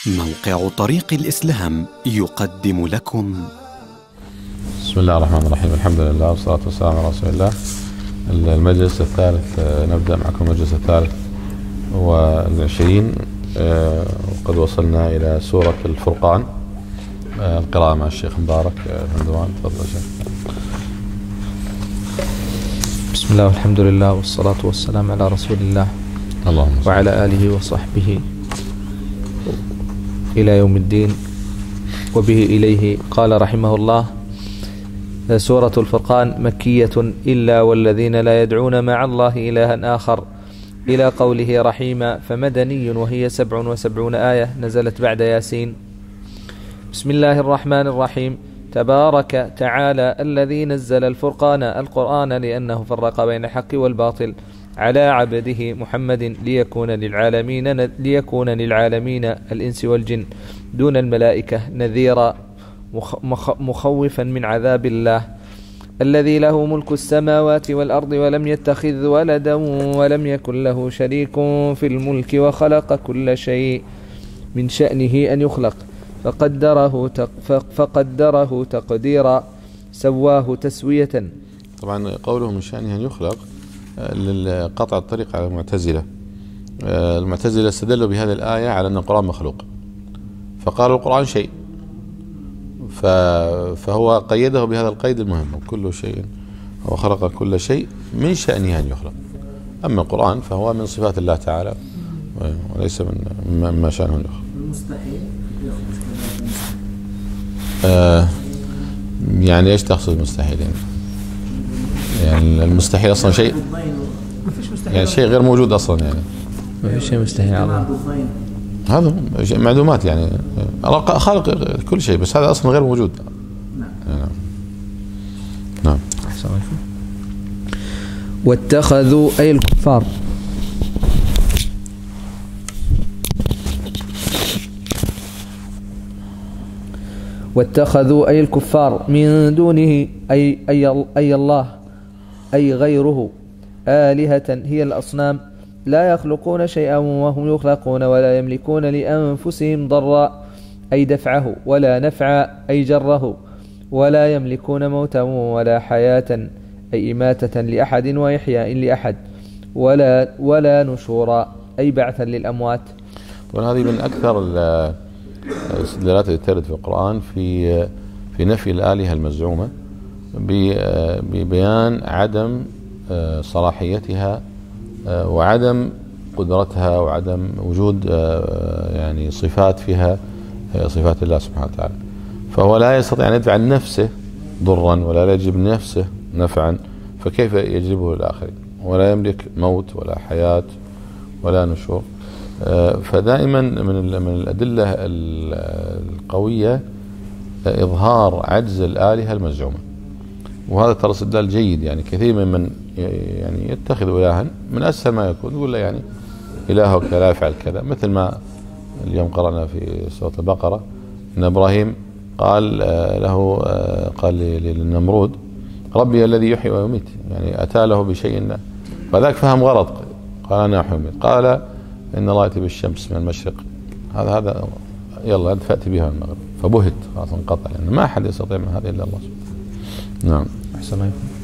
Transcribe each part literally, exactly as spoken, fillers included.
موقع طريق الإسلام يقدم لكم. بسم الله الرحمن الرحيم. الحمد لله والصلاة والسلام على رسول الله. المجلس الثالث، نبدأ معكم المجلس الثالث والعشرين، وقد وصلنا إلى سورة الفرقان. القراءة مع الشيخ مبارك هندوان. تفضل شيخ. بسم الله والحمد لله والصلاة والسلام على رسول الله اللهم وعلى آله وصحبه إلى يوم الدين وبه إليه. قال رحمه الله: سورة الفرقان مكية إلا والذين لا يدعون مع الله إلها آخر إلى قوله رحيما، فمدني وهي سبع وسبعون آية، نزلت بعد ياسين. بسم الله الرحمن الرحيم. تبارك تعالى الذي نزل الفرقان القرآن لأنه فرق بين الحق والباطل على عبده محمد ليكون للعالمين ليكون للعالمين الإنس والجن دون الملائكة نذيرا مخوفا من عذاب الله، الذي له ملك السماوات والأرض ولم يتخذ ولدا ولم يكن له شريك في الملك وخلق كل شيء من شأنه أن يخلق فقدره فقدره تقديرا سواه تسوية. طبعا قوله من شأنه أن يخلق للقطع الطريق على المعتزلة. المعتزلة استدلوا بهذه الآية على أن القرآن مخلوق، فقالوا القرآن شيء، فهو قيده بهذا القيد المهم: كل شيء هو خلق كل شيء من شأنه أن يخلق. أما القرآن فهو من صفات الله تعالى وليس من ما شأنه أن يخلق. المستحيل آه يعني ايش تقصد مستحيل؟ يعني, يعني المستحيل اصلا شيء، يعني شيء غير موجود اصلا، يعني ما في شيء مستحيل على الله. هذا معلومات، يعني الله خالق كل شيء، بس هذا اصلا غير موجود. نعم نعم. واتخذوا أي الكفار واتخذوا أي الكفار من دونه أي, أي, أي الله أي غيره آلهة هي الأصنام لا يخلقون شيئا وهم يخلقون ولا يملكون لأنفسهم ضرا أي دفعه ولا نفعا أي جره ولا يملكون موتا ولا حياة أي إماتة لأحد وإحياء لأحد ولا, ولا نشورا أي بعثا للأموات. وهذه من أكثر الاستدلالات التي ترد في القرآن في في نفي الآلهة المزعومة ببيان عدم صلاحيتها وعدم قدرتها وعدم وجود يعني صفات فيها صفات الله سبحانه وتعالى. فهو لا يستطيع أن يدفع نفسه ضرا ولا يجلب نفسه نفعا، فكيف يجلبه للآخرين؟ ولا يملك موت ولا حياة ولا نشور. فدائما من من الأدلة القوية إظهار عجز الآلهة المزعومة، وهذا ترى استدلال جيد. يعني كثير من من يعني يتخذ إلها من أسهل ما يكون، يقول له يعني إلهك لا يفعل كذا، مثل ما اليوم قرأنا في سورة البقرة إن إبراهيم قال له قال للنمرود ربي الذي يحيي ويميت، يعني أتى له بشيء فذاك فهم غلط، قال أنا أحيي ويميت، قال إن الله يأتي بالشمس من المشرق، هذا هذا يلا أنت فأتي بها من المغرب، فبهت خلاص انقطع، لأن يعني ما أحد يستطيع من هذا إلا الله سبحانه. نعم. أحسن.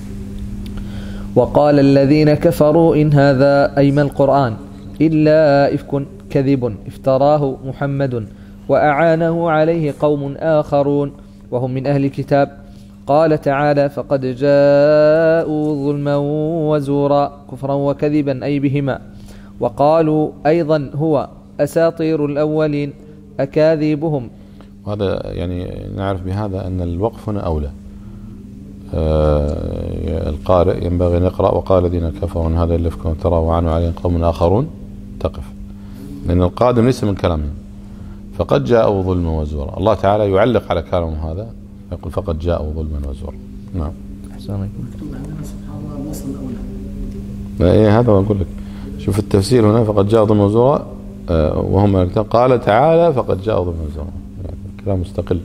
وقال الذين كفروا إن هذا أي ما القرآن إلا إفك كذب افتراه محمد وأعانه عليه قوم آخرون وهم من أهل الكتاب. قال تعالى: فقد جاءوا ظلما وزورا كفرا وكذبا أي بهما. وقالوا أيضا هو أساطير الأولين أكاذيبهم. وهذا يعني نعرف بهذا أن الوقف هنا أولى. آه القارئ ينبغي أن يقرأ وقال الذين كفروا أن هذا اللي فكهم ترى وعنوا عليهم قوم آخرون، تقف، لأن القادم ليس من كلامهم. فقد جاءوا ظلما وزورا، الله تعالى يعلق على كلامهم هذا يقول فقد جاءوا ظلما وزورا. نعم. أحسن عليكم. مكتوب عندنا سبحان الله الوصل الأولى. إيه هذا أقول لك، شوف التفسير هنا فقد جاء ظلما وزورا، آه وهم قال تعالى فقد جاء ظلما وزورا، يعني كلام مستقل.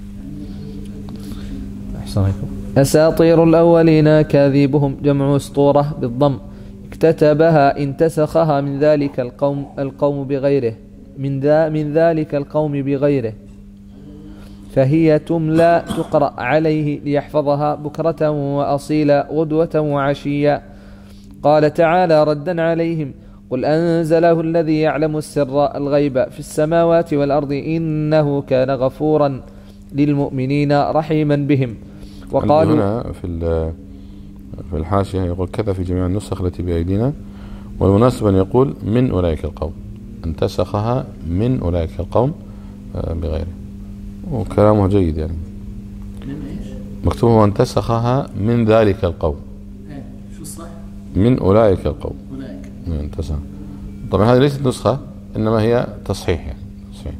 أحسن عليكم. أساطير الأولين كاذيبهم جمع أسطورة بالضم اكتتبها انتسخها من ذلك القوم القوم بغيره من, ذا من ذلك القوم بغيره، فهي تملى تقرأ عليه ليحفظها بكرة وأصيلا غدوة وعشيا. قال تعالى ردا عليهم: قل أنزله الذي يعلم السر الغيب في السماوات والأرض إنه كان غفورا للمؤمنين رحيما بهم. وقالوا هنا في في الحاشية يقول كذا في جميع النسخ التي بأيدينا، والمناسب أن يقول من أولئك القوم، انتسخها من أولئك القوم بغيره، وكلامه جيد يعني. مكتوب وانتسخها من ذلك القوم. شو الصح؟ من أولئك القوم. أولئك. انتسخ. طبعا هذه ليست نسخة، إنما هي تصحيح يعني. تصحيح.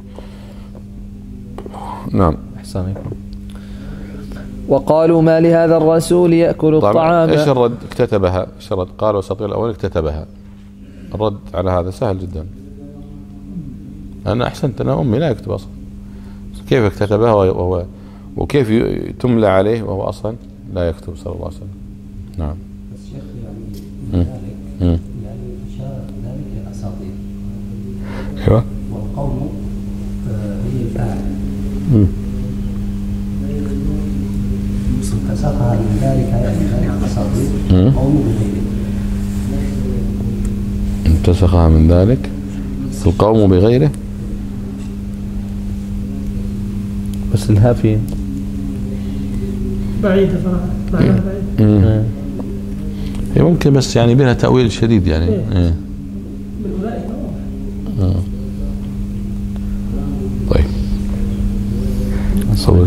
نعم. أحسنكم. وقالوا ما لهذا الرسول يأكل الطعام. ايش الرد؟ اكتتبها. ايش الرد؟ قال وسطير الأول اكتتبها. الرد على هذا سهل جدا. أنا أحسنت، أنا أمي لا يكتب أصلا. كيف اكتتبها وهو وكيف تملى عليه وهو أصلا لا يكتب صلى الله عليه وسلم. نعم. الشيخ يعني ذلك يعني إشارة ذلك الأساطير. أيوة. والقوم هي الفاعل. انتسخها من ذلك يعني ذلك الأساطير قوم بغيره. انتسخها من ذلك القوم بغيره. بس الهافي بعيدة صراحة، معناها بعيدة. هي ممكن بس يعني بها تأويل شديد يعني. إيه. إيه. من أولئك آه. طيب صور.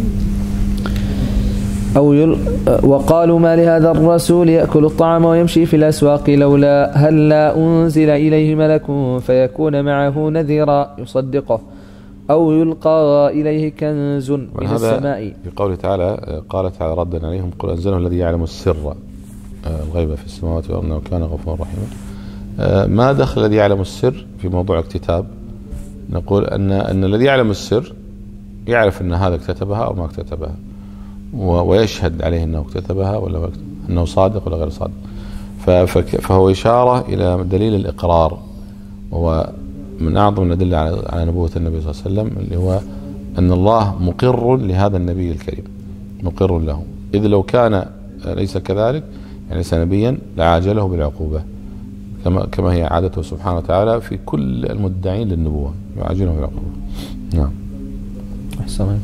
أو يل... وقالوا ما لهذا الرسول يأكل الطعام ويمشي في الأسواق لولا هل لا أنزل إليه ملك فيكون معه نذيرا يصدقه أو يلقى إليه كنز من السماء. في قوله تعالى قال تعالى ردا عليهم قل أنزله الذي يعلم السر الغيب في السماوات والأرض إنه كان غفورا رحيما. ما دخل الذي يعلم السر في موضوع اكتتاب؟ نقول أن أن الذي يعلم السر يعرف أن هذا اكتتبها أو ما اكتتبها، ويشهد عليه أنه اكتتبها ولا أنه صادق ولا غير صادق. فهو إشارة إلى دليل الإقرار، وهو من أعظم الأدلة على نبوة النبي صلى الله عليه وسلم، اللي هو أن الله مقر لهذا النبي الكريم، مقر له. إذ لو كان ليس كذلك يعني ليس نبيا لعاجله بالعقوبة، كما كما هي عادته سبحانه وتعالى في كل المدعين للنبوة، يعاجله بالعقوبة. نعم. أحسن.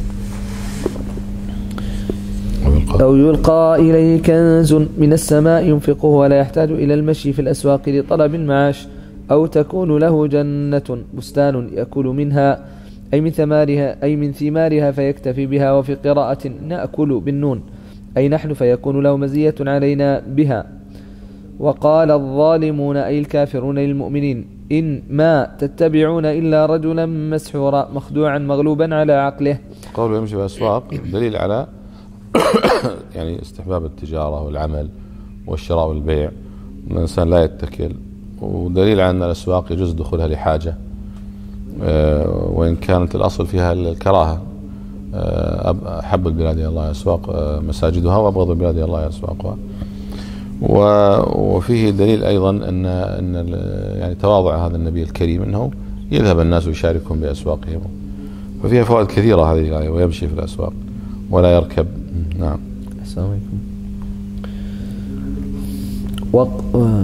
أو يلقى إليه كنز من السماء ينفقه ولا يحتاج إلى المشي في الأسواق لطلب المعاش، أو تكون له جنة بستان يأكل منها أي من ثمارها أي من ثمارها فيكتفي بها. وفي قراءة نأكل بالنون أي نحن فيكون له مزية علينا بها. وقال الظالمون أي الكافرون للمؤمنين إن ما تتبعون إلا رجلا مسحورا مخدوعا مغلوبا على عقله. قوله يمشي في الأسواق دليل على يعني استحباب التجارة والعمل والشراء والبيع، الإنسان لا يتكل، ودليل على أن الأسواق يجوز دخولها لحاجة وإن كانت الأصل فيها الكراهة. أحب البلاد إلى الله أسواق مساجدها وأبغض البلاد إلى الله أسواقها. وفيه دليل أيضا أن أن يعني تواضع هذا النبي الكريم أنه يذهب الناس ويشاركهم بأسواقهم، ففيها فوائد كثيرة هذه الآية ويمشي في الأسواق ولا يركب. نعم. السلام عليكم. وق...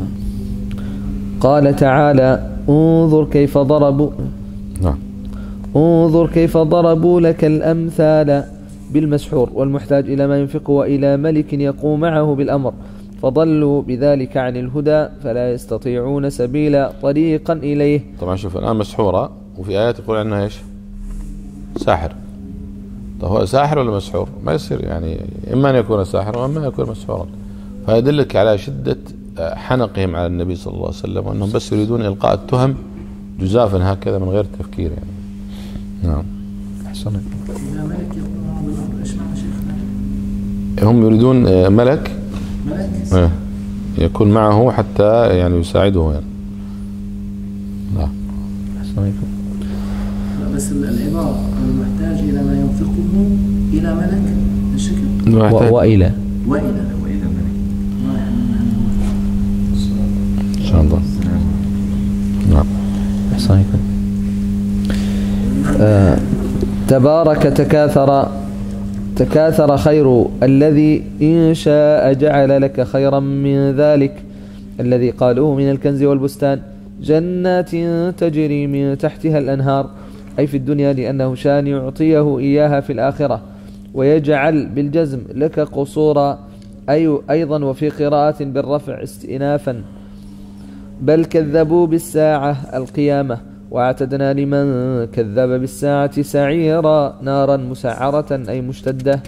قال تعالى انظر كيف ضربوا نعم انظر كيف ضربوا لك الأمثال بالمسحور والمحتاج إلى ما ينفق وإلى ملك يقوم معه بالأمر فضلوا بذلك عن الهدى فلا يستطيعون سبيلا طريقا إليه. طبعا شوف الآن مسحورة وفي آيات يقول عنها إيش؟ ساحر. طب هو ساحر ولا مسحور؟ ما يصير يعني، إما أن يكون ساحرا وإما أن يكون مسحورا. فيدلك على شدة حنقهم على النبي صلى الله عليه وسلم وأنهم بس يريدون إلقاء التهم جزافا هكذا من غير تفكير يعني. نعم. أحسن. إذا ملك يقوم معه بالأمر إيش معنى شيخنا؟ هم يريدون ملك ملك يكون معه حتى يعني يساعده يعني. نعم. أحسن عليكم. بس العبارة المحتاج إلى ما ينفقه إلى ملك الشكل و... وإلى وإلى وإلى ملك. إن شاء الله. نعم. أحسن عليكم. آه تبارك تكاثر تكاثر خير الذي إن شاء جعل لك خيرا من ذلك الذي قالوه من الكنز والبستان جنات تجري من تحتها الأنهار، أي في الدنيا، لأنه شان يعطيه إياها في الآخرة، ويجعل بالجزم لك قصورا، أي أيضا وفي قراءة بالرفع استئنافا. بل كذبوا بالساعة القيامة، واعتدنا لمن كذب بالساعة سعيرا نارا مسعرة أي مشتدة.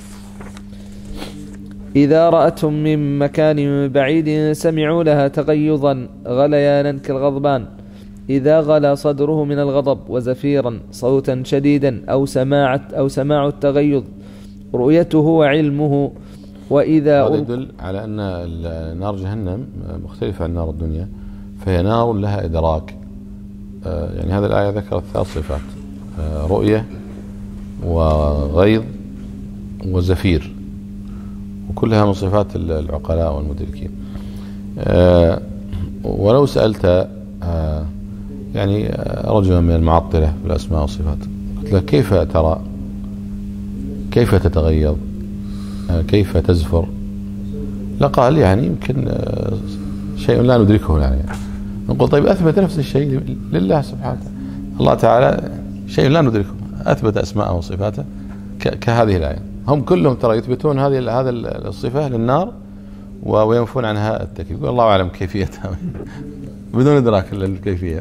إذا رأتهم من مكان بعيد سمعوا لها تغيظا غليانا كالغضبان، إذا غلى صدره من الغضب، وزفيرا صوتا شديدا أو سماع أو سماع التغيظ رؤيته وعلمه. وإذا هذا يدل على أن نار جهنم مختلفة عن نار الدنيا، فهي نار لها إدراك. يعني هذه الآية ذكرت ثلاث صفات: رؤية وغيظ وزفير، وكلها من صفات العقلاء والمدركين. ولو سألت يعني رجلا من المعطلة في الأسماء والصفات قلت له كيف ترى، كيف تتغيظ، كيف تزفر، لقال يعني يمكن شيء لا ندركه يعني. نقول طيب أثبت نفس الشيء لله سبحانه الله تعالى، شيء لا ندركه، أثبت أسماءه وصفاته كهذه الآية. هم كلهم ترى يثبتون هذه هذا الصفة للنار وينفون عنها التكليف. الله أعلم كيفيتها بدون إدراك للكيفية.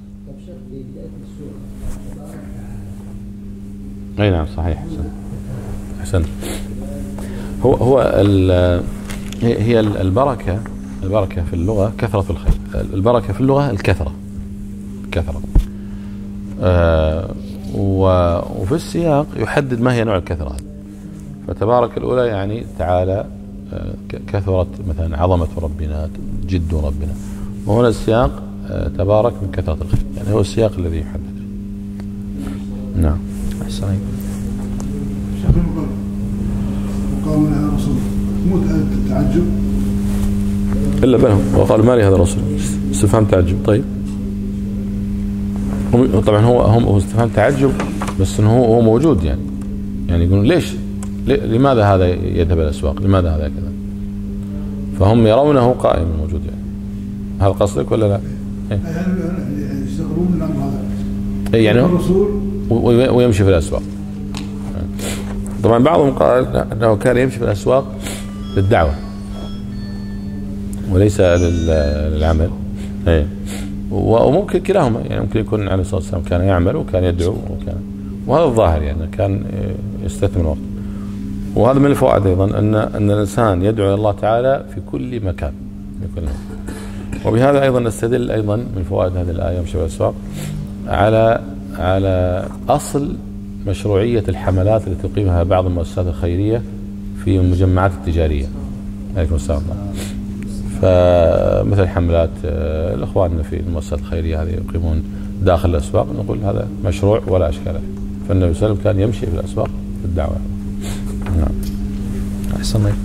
أي نعم صحيح. حسن حسن. هو هو هي البركة البركة في اللغة كثرة الخير. البركة في اللغة الكثرة كثرة آه وفي السياق يحدد ما هي نوع الكثرة. فتبارك الأولى يعني تعالى آه كثرت مثلا عظمة ربنا، جد ربنا، وهنا السياق آه تبارك من كثرة الخير، يعني هو السياق الذي يحدد. نعم. أحسن. وقال من الرسول مو تعجب إلا بينهم، وقال ما لي هذا الرسول، استفهام تعجب. طيب طبعا هو هم هو استفهام تعجب، بس انه هو هو موجود يعني يعني يقولون ليش لماذا هذا يذهب الاسواق، لماذا هذا كذا، فهم يرونه قائم موجود يعني. هذا قصدك ولا لا؟ يعني يستغربون من الامر هذا يعني الرسول ويمشي في الاسواق. طبعا بعضهم قال انه كان يمشي في الاسواق للدعوه وليس للعمل. اي وممكن كلاهما يعني، ممكن يكون عليه الصلاه والسلام كان يعمل وكان يدعو وكان، وهذا الظاهر يعني كان يستثمر الوقت. وهذا من الفوائد ايضا ان ان الانسان يدعو الى الله تعالى في كل مكان في كل مكان. وبهذا ايضا نستدل ايضا من فوائد هذه الايه يمشي في الاسواق على على اصل مشروعيه الحملات التي تقيمها بعض المؤسسات الخيريه في المجمعات التجاريه. عليكم السلام. فمثل حملات الأخوان في المؤسسات الخيرية هذه يقيمون داخل الأسواق، نقول هذا مشروع ولا أشكال له. فالنبي صلى الله عليه وسلم كان يمشي في الأسواق في الدعوة. نعم. أحسن الله.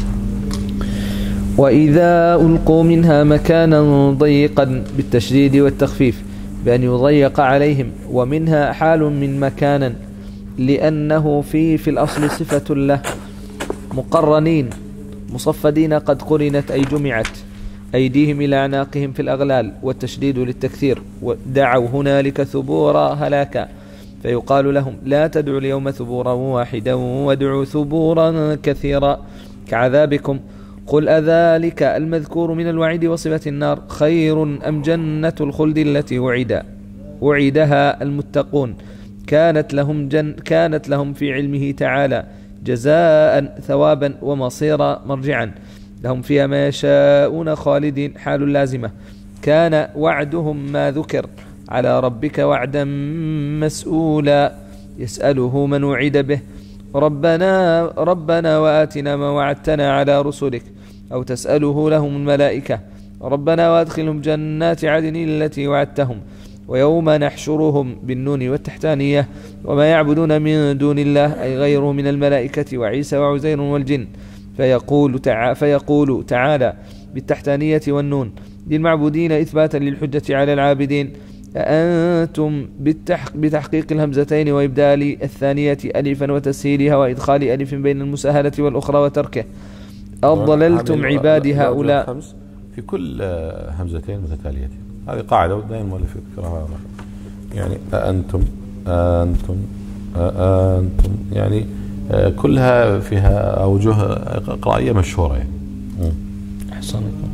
وإذا ألقوا منها مكانا ضيقا بالتشديد والتخفيف بأن يضيق عليهم، ومنها حال من مكانا لأنه في في الأصل صفة له، مقرنين مصفدين قد قرنت أي جمعت أيديهم إلى أعناقهم في الأغلال، والتشديد للتكثير، ودعوا هنالك ثبورا هلاكا، فيقال لهم لا تدعوا اليوم ثبورا واحدا وادعوا ثبورا كثيرا كعذابكم. قل أذلك المذكور من الوعيد وصفة النار خير أم جنة الخلد التي وعد وعدها المتقون كانت لهم جن كانت لهم في علمه تعالى جزاء ثوابا ومصيرا مرجعا، لهم فيها ما يشاءون خالدين، حال لازمة. كان وعدهم ما ذكر على ربك وعدا مسؤولا، يسأله من وعد به ربنا ربنا وآتنا ما وعدتنا على رسلك، أو تسأله لهم الملائكة ربنا وادخلهم جنات عدن التي وعدتهم. ويوم نحشرهم بالنون والتحتانية وما يعبدون من دون الله أي غيره من الملائكة وعيسى وعزير والجن، فيقول, تع... فيقول تعالى بالتحتانية والنون للمعبودين إثباتا للحجة على العابدين أأنتم بالتحق بتحقيق الهمزتين وإبدال الثانية ألفا وتسهيلها وإدخال ألف بين المسهلة والأخرى وتركه. أضللتم عبادي هؤلاء في كل همزتين متتاليتين. هذه قاعدة ودائما المؤلف يذكرها يعني أأنتم أنتم أنتم يعني كلها فيها أوجه قرائية مشهورة يعني. أحسنكم.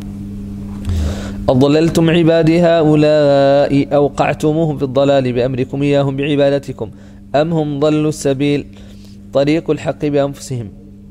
أضللتم عبادي هؤلاء أوقعتموهم في الضلال بأمركم إياهم بعبادتكم أم هم ضلوا السبيل طريق الحق بأنفسهم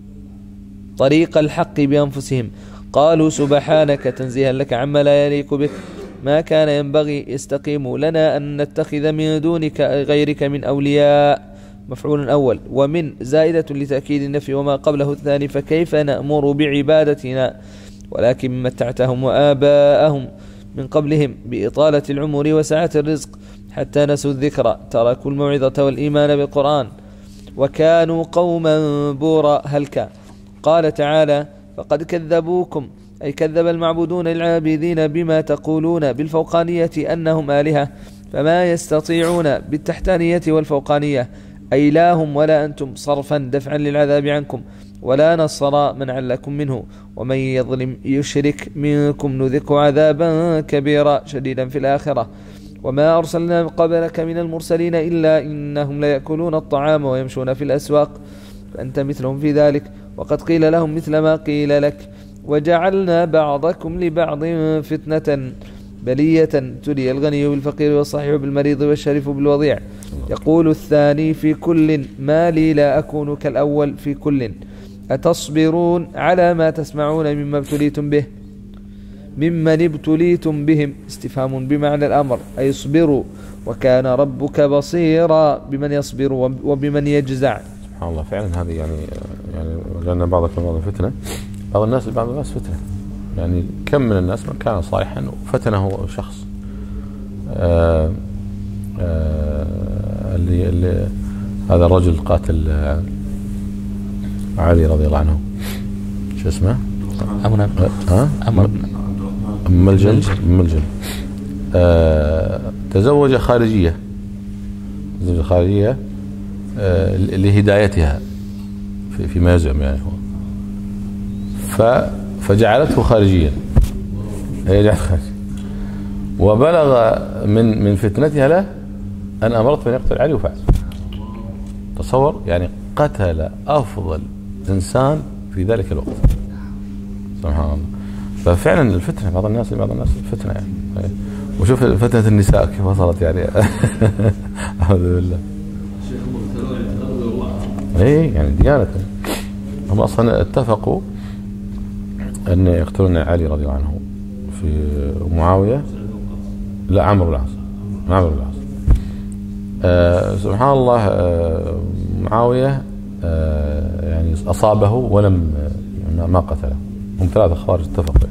طريق الحق بأنفسهم قالوا سبحانك تنزيها لك عما لا يليق بك ما كان ينبغي يستقيم لنا أن نتخذ من دونك غيرك من أولياء. مفعول أول ومن زائدة لتأكيد النفي وما قبله الثاني فكيف نأمر بعبادتنا ولكن متعتهم وآباءهم من قبلهم بإطالة العمر وسعة الرزق حتى نسوا الذكر تركوا الموعظة والإيمان بالقرآن وكانوا قوما بورا هلكا. قال تعالى فقد كذبوكم أي كذب المعبودون العابدين بما تقولون بالفوقانية أنهم آلهة فما يستطيعون بالتحتانية والفوقانية أي لا هم ولا أنتم صرفا دفعا للعذاب عنكم ولا نصر منعا لكم منه ومن يظلم يشرك منكم نذقه عذابا كبيرا شديدا في الآخرة. وما أرسلنا قبلك من المرسلين إلا إنهم ليأكلون الطعام ويمشون في الأسواق فأنت مثلهم في ذلك وقد قيل لهم مثل ما قيل لك وجعلنا بعضكم لبعض فتنة بلية تلي الغني بالفقير والصحيح بالمريض والشريف بالوضيع. يقول الثاني في كل ما لي لا أكون كالأول في كل أتصبرون على ما تسمعون مما ابتليتم به ممن ابتليتم بهم استفهام بمعنى الأمر أي اصبروا وكان ربك بصيرا بمن يصبر وبمن يجزع. سبحان الله فعلا هذه يعني يعني لأن بعضكم بعض فتنة بعض الناس بعض الناس فتنة يعني كم من الناس من كان صالحا وفتنه شخص آآ آآ اللي, اللي هذا الرجل قاتل علي رضي الله عنه شو اسمه أمر ها أمر ملجم ملجم تزوج خارجية تزوج خارجية لهدايتها في فيما يزعم يعني هو فجعلته خارجيا هي جعلت خارجيا وبلغ من من فتنتها له أن أمرت بأن يقتل علي وفعل. تصور يعني قتل أفضل إنسان في ذلك الوقت سبحان الله. ففعلا الفتنة بعض الناس بعض الناس فتنة يعني وشوف فتنة النساء كيف وصلت يعني أعوذ بالله. إيه يعني ديانة هم أصلا اتفقوا أن يقتلون علي رضي الله عنه في معاوية لا عمرو بن العاص عمرو بن العاص آه سبحان الله آه معاوية آه يعني أصابه ولم آه ما قتله هم ثلاثة خوارج اتفقوا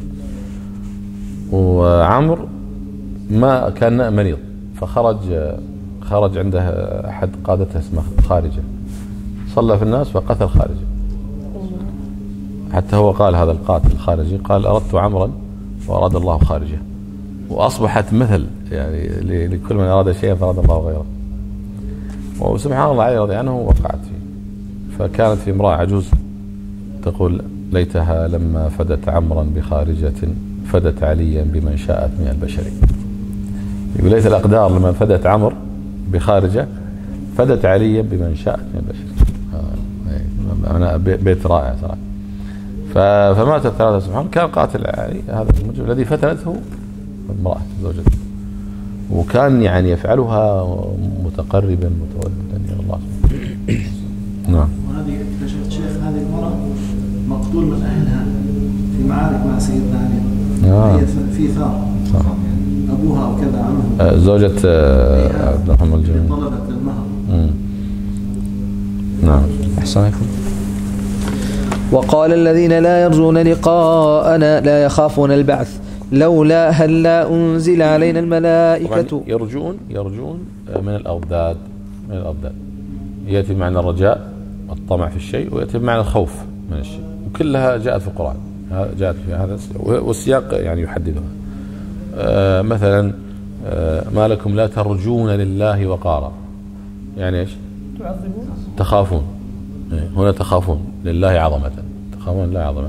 وعمر ما كان مريض فخرج آه خرج عنده أحد قادته اسمه خارجة صلى في الناس وقتل خارجة حتى هو قال هذا القاتل الخارجي قال أردت عمرا وأراد الله خارجه وأصبحت مثل يعني لكل من أراد شيئا فأراد الله غيره. وسبحان الله علي رضي عنه وقعت فيه فكانت في امرأة عجوز تقول ليتها لما فدت عمرا بخارجة فدت عليا بمن شاءت من البشر. يقول ليت الأقدار لما فدت عمر بخارجة فدت عليا بمن شاءت من البشر. أنا بيت رائع صراحة. فماتت ثلاثة سبحان كان قاتل علي هذا المجرم الذي فتنته امرأة زوجته وكان يعني يفعلها متقربا متوددا إلى الله نعم. وهذه اكتشفت شيخ هذه المرأة مقتول من أهلها في معارك مع سيدنا علي آه. هي في ثار أبوها وكذا عمه آه زوجة آه عبد الرحمن الجميل طلبت المهر. نعم أحسنكم. وقال الذين لا يرجون لقاءنا لا يخافون البعث لولا هل لا أنزل علينا الملائكة. يرجون يرجون من الأضداد من الأضداد يأتي بمعنى الرجاء الطمع في الشيء ويأتي بمعنى الخوف من الشيء وكلها جاءت في القرآن جاءت في هذا والسياق يعني يحددها. آه مثلا ما لكم لا ترجون لله وقارا، يعني ايش؟ تعظمون تخافون. هنا تخافون لله عظمة، تخافون لله عظمة.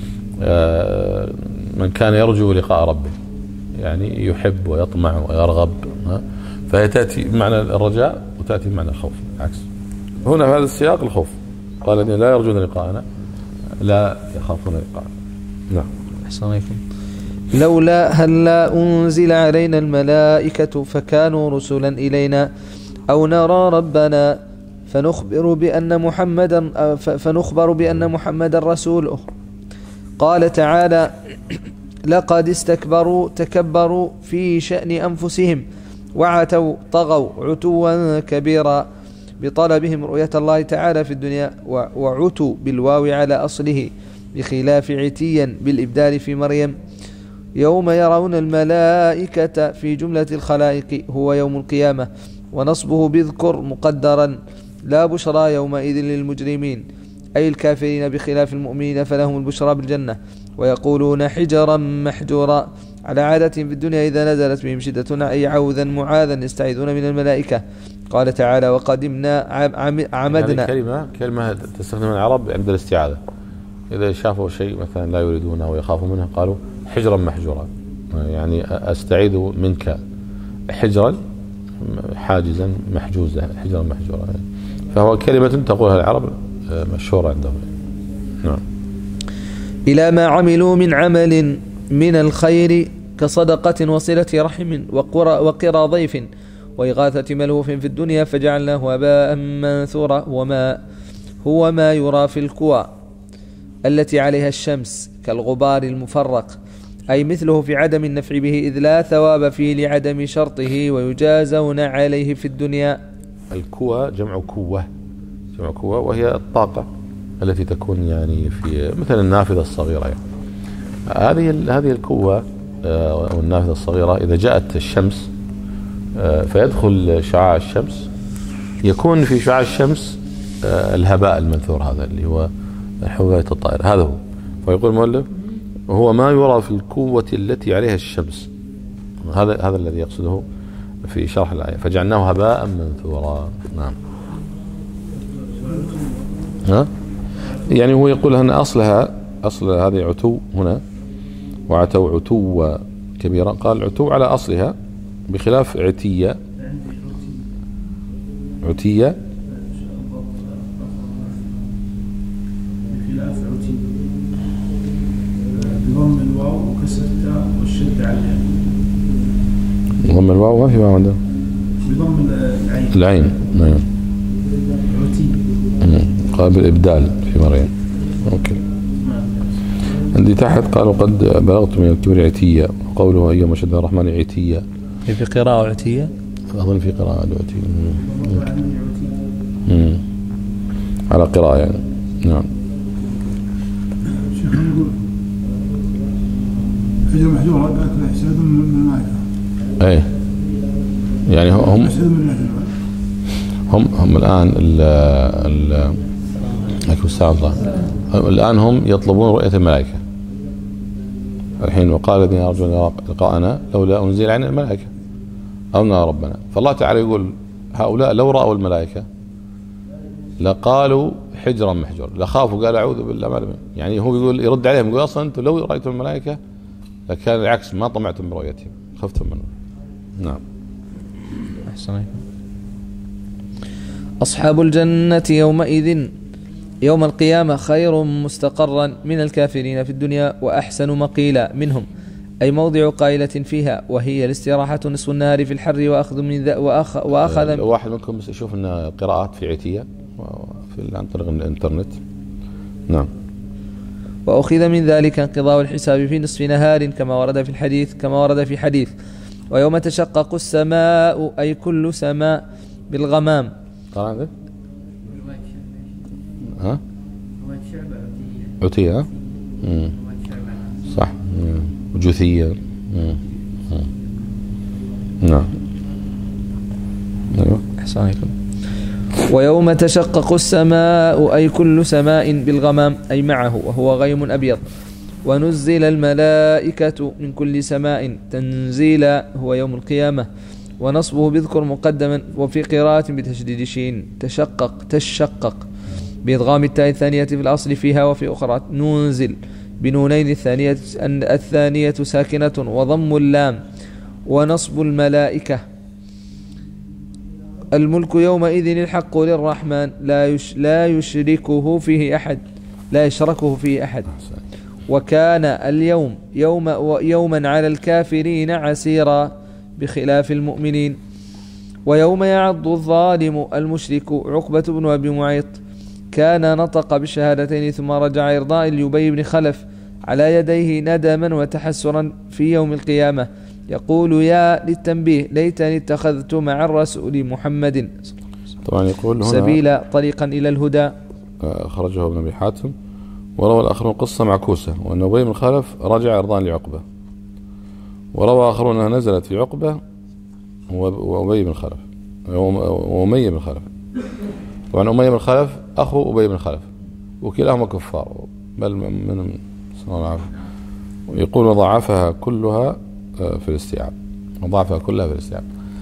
من كان يرجو لقاء ربه يعني يحب ويطمع ويرغب، فهي تأتي بمعنى الرجاء وتأتي بمعنى الخوف عكس. هنا في هذا السياق الخوف، قال الذين لا يرجون لقاءنا لا يخافون لقاءنا. نعم. أحسن عليكم. لولا هلا أنزل علينا الملائكة فكانوا رسلا إلينا أو نرى ربنا فنخبر بأن محمدا فنخبر بأن محمدا رسوله. قال تعالى: لقد استكبروا تكبروا في شأن أنفسهم وعتوا طغوا عتوا كبيرا بطلبهم رؤية الله تعالى في الدنيا، وعتوا بالواو على أصله بخلاف عتيا بالإبدال في مريم. يوم يرون الملائكة في جملة الخلائق هو يوم القيامة، ونصبه بذكر مقدرا لا بشرى يومئذ للمجرمين أي الكافرين بخلاف المؤمنين فلهم البشرى بالجنة. ويقولون حجرا محجورا على عادة في الدنيا إذا نزلت بهم شدة أي عوذا معاذا يستعيذون من الملائكة. قال تعالى: وقدمنا عمدنا. هذه كلمة كلمة تستخدم العرب عند الاستعاذة، إذا شافوا شيء مثلا لا يريدونه ويخافوا منه قالوا حجرا محجورا، يعني أستعيذ منك حجرا حاجزا محجوزا، حجرا محجورا. فهو كلمة تقولها العرب مشهورة عندهم. نعم. إلى ما عملوا من عمل من الخير كصدقة وصلة رحم وقرى ضيف وإغاثة ملهوف في الدنيا فجعلناه هباء منثورا. وما هو ما يرى في الكوى التي عليها الشمس كالغبار المفرق، أي مثله في عدم النفع به إذ لا ثواب فيه لعدم شرطه ويجازون عليه في الدنيا. الكوى جمع كوة، جمع كوة وهي الطاقة التي تكون يعني في مثل النافذة الصغيرة يعني. هذه هذه الكوة أو النافذة الصغيرة إذا جاءت الشمس فيدخل شعاع الشمس، يكون في شعاع الشمس الهباء المنثور هذا اللي هو حباية الطائر، هذا هو. فيقول المؤلف: هو ما يرى في الكوة التي عليها الشمس. هذا هذا الذي يقصده في شرح الآية، فجعلناه هباء منثورا. نعم. ها؟ يعني هو يقول أن أصلها أصل هذه عتو هنا، وعتوا عتوا كبيرا. قال عتو على أصلها بخلاف عتية. عتية بخلاف عتي بضم الواو وكسر التاء والشد عليها. بضم الواو ما في واو عنده، بضم العين. العين نعم. عتي قال بالإبدال في مريم. أوكي. عندي تحت قالوا قد بلغت من الكبر عتية، وقوله أيما شد الرحمن عتية. في قراءة عتية؟ أظن في قراءة عتية. على قراءة يعني. نعم. شيخ نقول حجر محجور قالت له يحسدون من الملائكة. أي يعني هم هم هم الآن ال ال الآن هم يطلبون رؤية الملائكة الحين. وقال الذين يرجون لقاءنا لولا أنزل علينا الملائكة أو نرى ربنا. فالله تعالى يقول هؤلاء لو رأوا الملائكة لقالوا حجرا محجور، لخافوا قال أعوذ بالله ما. يعني هو يقول يرد عليهم يقول أصلا أنتم لو رأيتم الملائكة لكان العكس، ما طمعتم برؤيتهم، خفتم منهم. نعم. أحسن. أصحاب الجنة يومئذ يوم القيامة خير مستقرا من الكافرين في الدنيا وأحسن مقيلا منهم، أي موضع قائلة فيها، وهي الاستراحة نصف النهار في الحر وأخذ من ذا وأخ وأخذ. واحد منكم يشوف أن القراءات في عتية في عن طريق الإنترنت. نعم. وأخذ من ذلك انقضاء الحساب في نصف نهار كما ورد في الحديث كما ورد في حديث ويوم تشقق السماء أي كل سماء بالغمام. قرأ عندك؟ ها؟ عتية. ها؟ صح. وجثية. نعم. أيوة. أحسن عليكم. ويوم تشقق السماء أي كل سماء بالغمام أي معه وهو غيم أبيض. ونزل الملائكة من كل سماء تنزيلا هو يوم القيامة. ونصبه بذكر مقدما، وفي قراءة بتشديد شين تشقق تشقق بإدغام التاء الثانية في الأصل فيها، وفي أخرى ننزل بنونين الثانية الثانية ساكنة وضم اللام. ونصب الملائكة. الملك يومئذ الحق للرحمن لا يش لا يشركه فيه أحد لا يشركه فيه أحد. وكان اليوم يوم يوما على الكافرين عسيرا بخلاف المؤمنين. ويوم يعض الظالم المشرك عقبة بن أبي معيط كان نطق بالشهادتين ثم رجع إرضاء لأبي بن خلف على يديه ندما وتحسرا في يوم القيامة يقول يا للتنبيه ليتني اتخذت مع الرسول محمد طبعا يقول هنا سبيلا طريقا إلى الهدى. خرجه ابن أبي حاتم. وروى الآخرون قصة معكوسة وأن أبي بن خلف رجع إرضاء لعقبة، وروى آخرون أنها نزلت في عقبة وأبي بن خلف وأمية بن خلف. طبعا أمية بن خلف أخو أبي بن خلف وكلاهما كفار بل من صلى الله عليه وسلم. ويقول وضعفها كلها في الاستيعاب وضعفها كلها في الاستيعاب.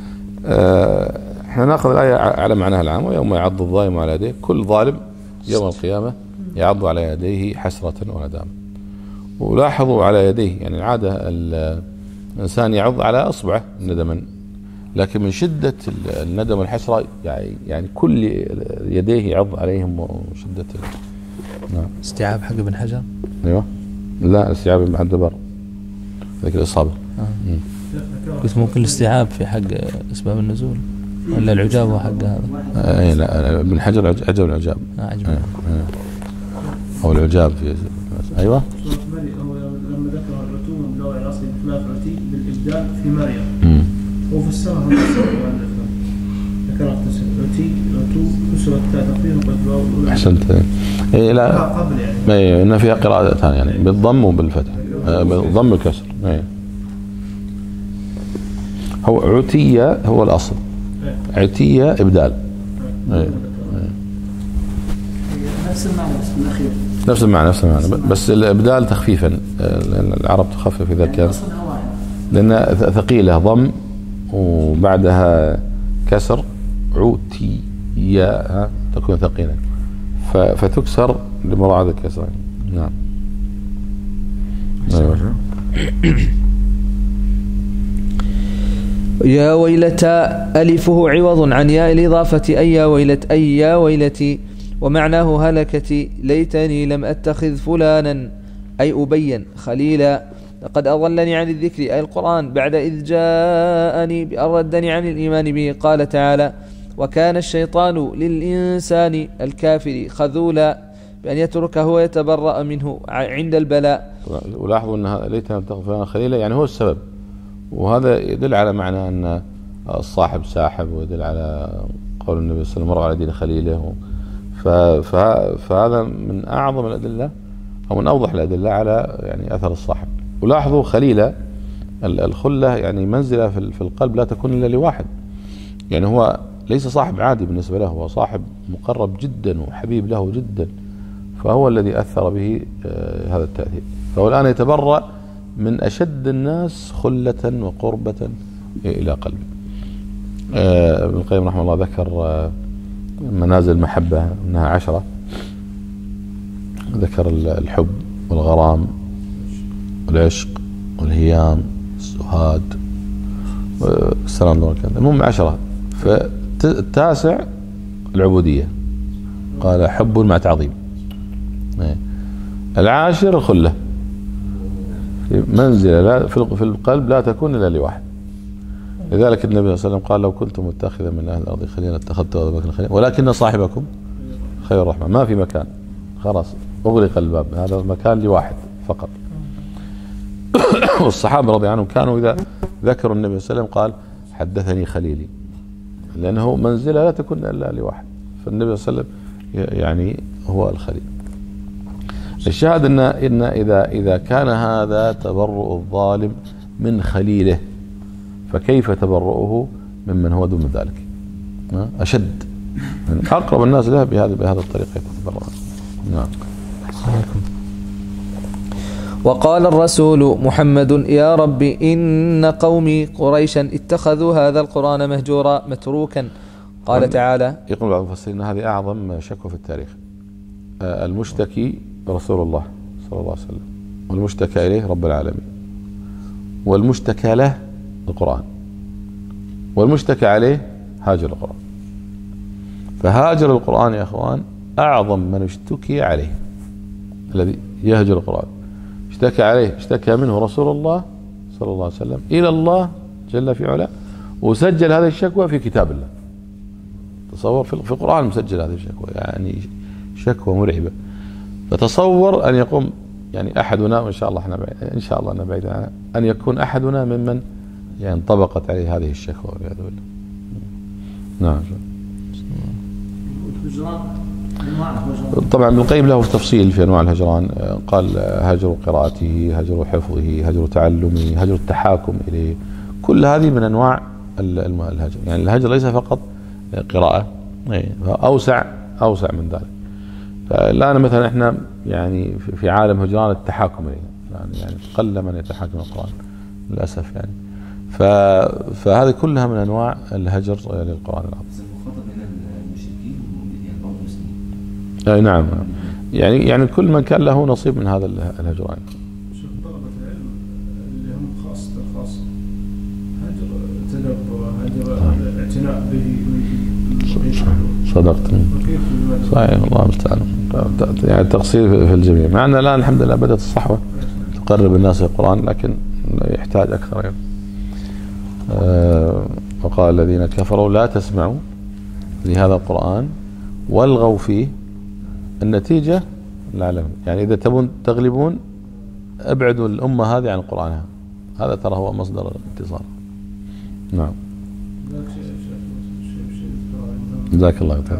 احنا ناخذ الآية على معناها العام. ويوم يعض الظالم على يديه، كل ظالم يوم القيامة يعض على يديه حسرة وندامة. ولاحظوا على يديه، يعني العادة الإنسان يعض على أصبعه ندما، لكن من شدة الندم والحسرة يعني يعني كل يديه يعض عليهم وشدة. نعم. استيعاب حق ابن حجر. ايوه لا استيعاب ابن عبد البر ذيك الإصابة. آه. قلت ممكن الاستيعاب في حق أسباب النزول ولا العجاب هو حق هذا؟ اي لا ابن حجر عجب العجاب. آه عجب. آه. أو العجاب في أيوة. هو لما ذكر العتوم لو يعصي بخلاف عتي بالإبدال في مريم. هو في السنة هم ذكر عتي عتو كسرت تقريبا قد. أحسنت. إيه لا قبل يعني. إيه إن فيها قراءتان يعني بالضم وبالفتح. آه بالضم والكسر. إيه. هو عتية هو الأصل. عتية إبدال. إيه. نفس المعنى بس بالأخير. نفس المعنى نفس المعنى بس الإبدال تخفيفا، لأن العرب تخفف إذا كان لأن ثقيلة ضم وبعدها كسر عتية تكون ثقيلة فتكسر لمراعاة الكسر. نعم. أيوة. يا ويلتى ألفه عوض عن ياء الإضافة أي يا ويلت أي يا ويلتي، ومعناه هلكتي ليتني لم أتخذ فلانا أي أبين خليلا لقد أضلني عن الذكر أي القرآن بعد إذ جاءني بأن ردني عن الإيمان به. قال تعالى وكان الشيطان للإنسان الكافر خذولا بأن يتركه ويتبرأ منه عند البلاء. ولاحظوا أن ليتني لم أتخذ فلانا خليلا يعني هو السبب، وهذا يدل على معنى أن الصاحب ساحب، ويدل على قول النبي صلى الله عليه وسلم مر على دين خليله. فهذا من أعظم الأدلة أو من أوضح الأدلة على يعني أثر الصاحب. ولاحظوا خليلة الخلة يعني منزلة في القلب لا تكون إلا لواحد، يعني هو ليس صاحب عادي بالنسبة له، هو صاحب مقرب جدا وحبيب له جدا، فهو الذي أثر به هذا التأثير. فهو الآن يتبرأ من أشد الناس خلة وقربة إلى قلبه. ابن القيم رحمه الله ذكر منازل المحبة أنها عشرة، ذكر الحب والغرام والعشق والهيام السهاد والسلام والكلام، المهم عشرة. فالتاسع العبودية قال حب مع تعظيم. العاشر الخلة في منزلة لا في القلب لا تكون إلا لواحد. لذلك النبي صلى الله عليه وسلم قال لو كنت متخذا من أهل الأرض خليلا اتخذت هذا المكان خليلا ولكن صاحبكم خير الرحمن. ما في مكان، خلاص أغلق الباب، هذا المكان لواحد فقط. والصحابة رضي عنهم كانوا إذا ذكروا النبي صلى الله عليه وسلم قال حدثني خليلي، لأنه منزلة لا تكون إلا لواحد، فالنبي صلى الله عليه وسلم يعني هو الخليل. الشاهد إن إن إذا إذا كان هذا تبرؤ الظالم من خليله، فكيف تبرؤه ممن هو دون ذلك أشد، يعني أقرب الناس له بهذا بهذا الطريقة يتبرؤ. نعم. وقال الرسول محمد يا رب إن قومي قريشا اتخذوا هذا القرآن مهجورا متروكا. قال تعالى. يقول بعض المفسرين هذه أعظم شكوى في التاريخ. المشتكي رسول الله صلى الله عليه وسلم، والمشتكى إليه رب العالمين، والمشتكى له القرآن، والمشتكى عليه هاجر القرآن. فهاجر القرآن يا أخوان أعظم من اشتكي عليه، الذي يهجر القرآن اشتكى عليه، اشتكى منه رسول الله صلى الله عليه وسلم إلى الله جل في علا، وسجل هذه الشكوى في كتاب الله. تصور في القرآن مسجل هذه الشكوى، يعني شكوى مرعبة. فتصور أن يقوم يعني أحدنا، وإن شاء الله احنا بعيد إن شاء الله أنا بعيد أن يكون أحدنا ممن يعني انطبقت عليه هذه الشكوى والعياذ بالله. نعم. طبعا ابن القيم له تفصيل في انواع الهجران، قال هجر قراءته، هجر حفظه، هجر تعلمه، هجر التحاكم اليه، كل هذه من انواع الهجر. يعني الهجر ليس فقط قراءة، اوسع اوسع من ذلك. فالان مثلا احنا يعني في عالم هجران التحاكم اليه، يعني قل من يتحاكم القرآن للاسف يعني. فهذه كلها من انواع الهجر للقرآن العظيم. اي نعم، يعني يعني كل من كان له نصيب من هذا الهجران. شوف طلبة العلم اللي هم خاصة خاصة هجر تدبر، هجر الاعتناء به. صدقت. صحيح، الله المستعان. يعني التقصير في الجميع، مع ان الان الحمد لله بدأت الصحوة تقرب الناس القرآن، لكن يحتاج اكثر يعني. أه وقال الذين كفروا لا تسمعوا لهذا القرآن والغوا فيه. النتيجة العالم، يعني إذا تبون تغلبون ابعدوا الأمة هذه عن قرآنها، هذا ترى هو مصدر الانتصار. نعم. جزاك الله خير.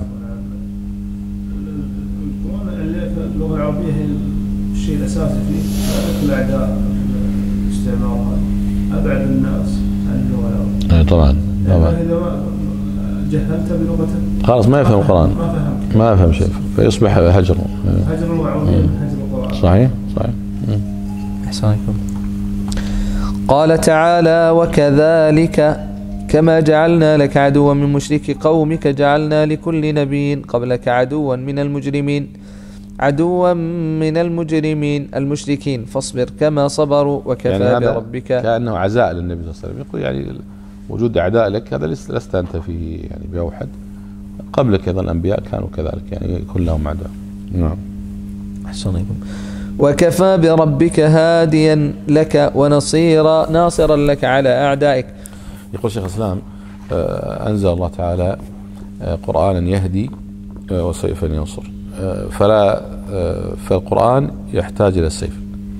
القرآن اللغة العربية هي الشيء الأساسي فيه، الأعداء استعمارها أبعد الناس عن اللغة العربية. أي طبعا طبعا. إذا جهلت بلغته خلاص ما يفهم القرآن، ما يفهم شيء، فيصبح هجر هجر اللغة العربية، هجر القرآن. صحيح صحيح. أحسنكم. قال تعالى وكذلك كما جعلنا لك عدوا من مشركي قومك جعلنا لكل نبي قبلك عدوا من المجرمين عدوا من المجرمين المشركين فاصبر كما صبروا وكفى يعني بربك. كأنه عزاء للنبي صلى الله عليه وسلم، يقول يعني وجود أعداء لك هذا لست أنت فيه يعني بأوحد، قبلك أيضا الأنبياء كانوا كذلك، يعني يكون لهم أعداء. نعم. أحسنكم. وكفى بربك هاديا لك ونصيرا ناصرا لك على أعدائك. يقول شيخ الإسلام أنزل الله تعالى قرآنا يهدي وسيفا ينصر، فلا فالقرآن يحتاج إلى السيف،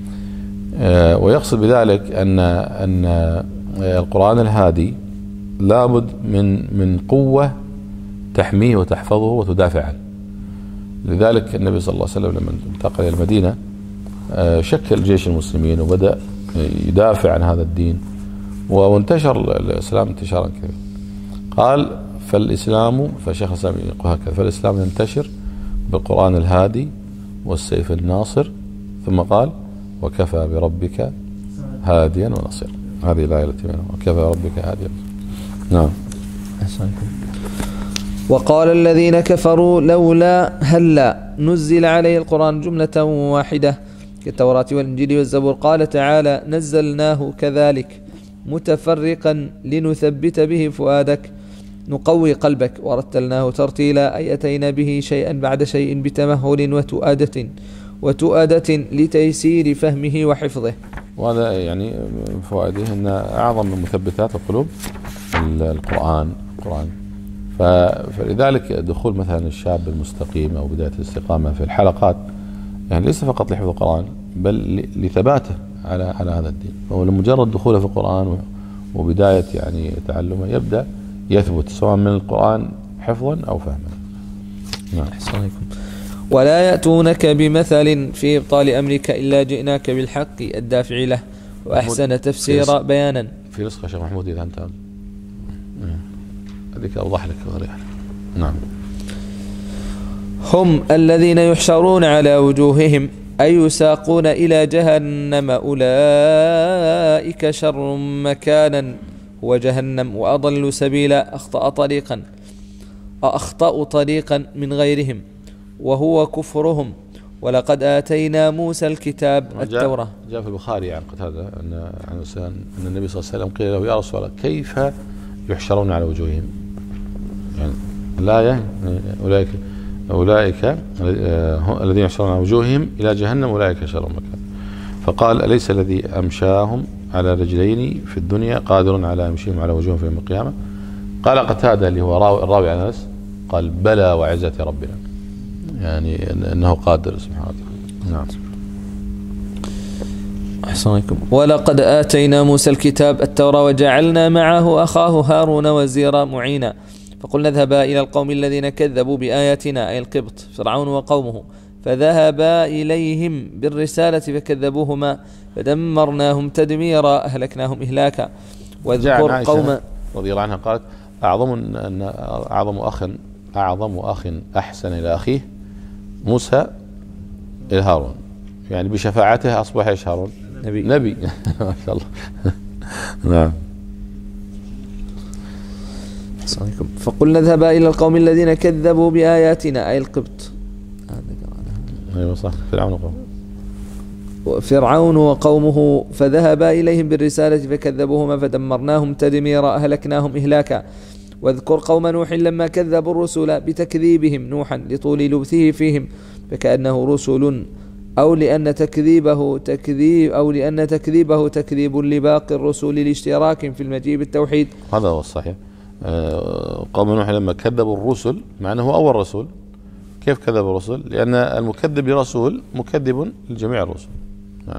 ويقصد بذلك أن أن القرآن الهادي لابد من من قوة تحميه وتحفظه وتدافع عنه. لذلك النبي صلى الله عليه وسلم لما انتقل إلى المدينة شكل جيش المسلمين وبدأ يدافع عن هذا الدين، وانتشر الإسلام انتشارا كبيرا. قال فالإسلام، فشيخ الإسلام يقول هكذا: فالإسلام ينتشر بالقرآن الهادي والسيف الناصر، ثم قال وكفى بربك هاديا ونصيرا. هذه الآية التي بينهم وكفى بربك هاديا. نعم. أحسنكم. وقال الذين كفروا لولا هلا نزل عليه القرآن جملة واحدة كالتوراة والإنجيل والزبور. قال تعالى نزلناه كذلك متفرقا لنثبت به فؤادك نقوي قلبك ورتلناه ترتيلا، أي أتينا به شيئا بعد شيء بتمهل وتؤادة وتؤادة لتيسير فهمه وحفظه. وهذا يعني من فوائده أن أعظم من مثبتات القلوب القرآن القرآن فلذلك دخول مثلا الشاب المستقيم أو بداية الاستقامة في الحلقات يعني ليس فقط لحفظ القرآن بل لثباته على على هذا الدين. فهو لمجرد دخوله في القرآن وبداية يعني تعلمه يبدأ يثبت سواء من القرآن حفظا أو فهما. نعم. ولا يأتونك بمثل في إبطال أمرك إلا جئناك بالحق الدافع له وأحسن تفسير بيانا. في نسخة شيخ محمود إذا أنت هذيك أوضح لك وأريح. نعم. هم الذين يحشرون على وجوههم أي يساقون إلى جهنم أولئك شر مكانا وجهنم وأضل سبيلا أخطأ طريقا أخطأوا طريقا من غيرهم وهو كفرهم. ولقد آتينا موسى الكتاب التوراة. جاء في البخاري عن قتادة أن عن أن النبي صلى الله عليه وسلم قيل له يا رسول الله كيف يحشرون على وجوههم؟ يعني الآية أولئك أولئك الذين يحشرون على وجوههم إلى جهنم أولئك شر مكان. فقال أليس الذي أمشاهم على رجلين في الدنيا قادر على يمشيهم على وجوههم في يوم القيامة؟ قال قتادة اللي هو الراوي عن أنس قال بلى وعزة ربنا، يعني أنه قادر سبحانه وتعالى. نعم. أحسنكم. ولقد آتينا موسى الكتاب التوراة وجعلنا معه أخاه هارون وزيرا معينا فقلنا اذهبا إلى القوم الذين كذبوا بآياتنا أي القبط فرعون وقومه فذهبا إليهم بالرسالة فكذبوهما فدمرناهم تدميرا أهلكناهم إهلاكا. واذكر قوم رضي الله عنها قالت أعظم أن أعظم أخ أعظم أخ أحسن إلى أخيه موسى إلى هارون، يعني بشفاعته أصبح إيش هارون؟ نبي, نبي. ما شاء الله. نعم. فقلنا اذهبا إلى القوم الذين كذبوا بآياتنا أي القبط. أيوة صح. فرعون وقومه فرعون وقومه فذهبا إليهم بالرسالة فكذبوهما فدمرناهم تدميرا أهلكناهم إهلاكا. واذكر قوم نوح لما كذبوا الرسل بتكذيبهم نوحا لطول لبثه فيهم فكأنه رسل أو لأن تكذيبه تكذيب أو لأن تكذيبه تكذيب لباقي الرسل لاشتراك في المجيء بالتوحيد. هذا هو الصحيح. قوم نوح لما كذبوا الرسل مع أنه أول رسول. كيف كذب الرسل؟ لأن المكذب لرسول مكذب لجميع الرسل. نعم.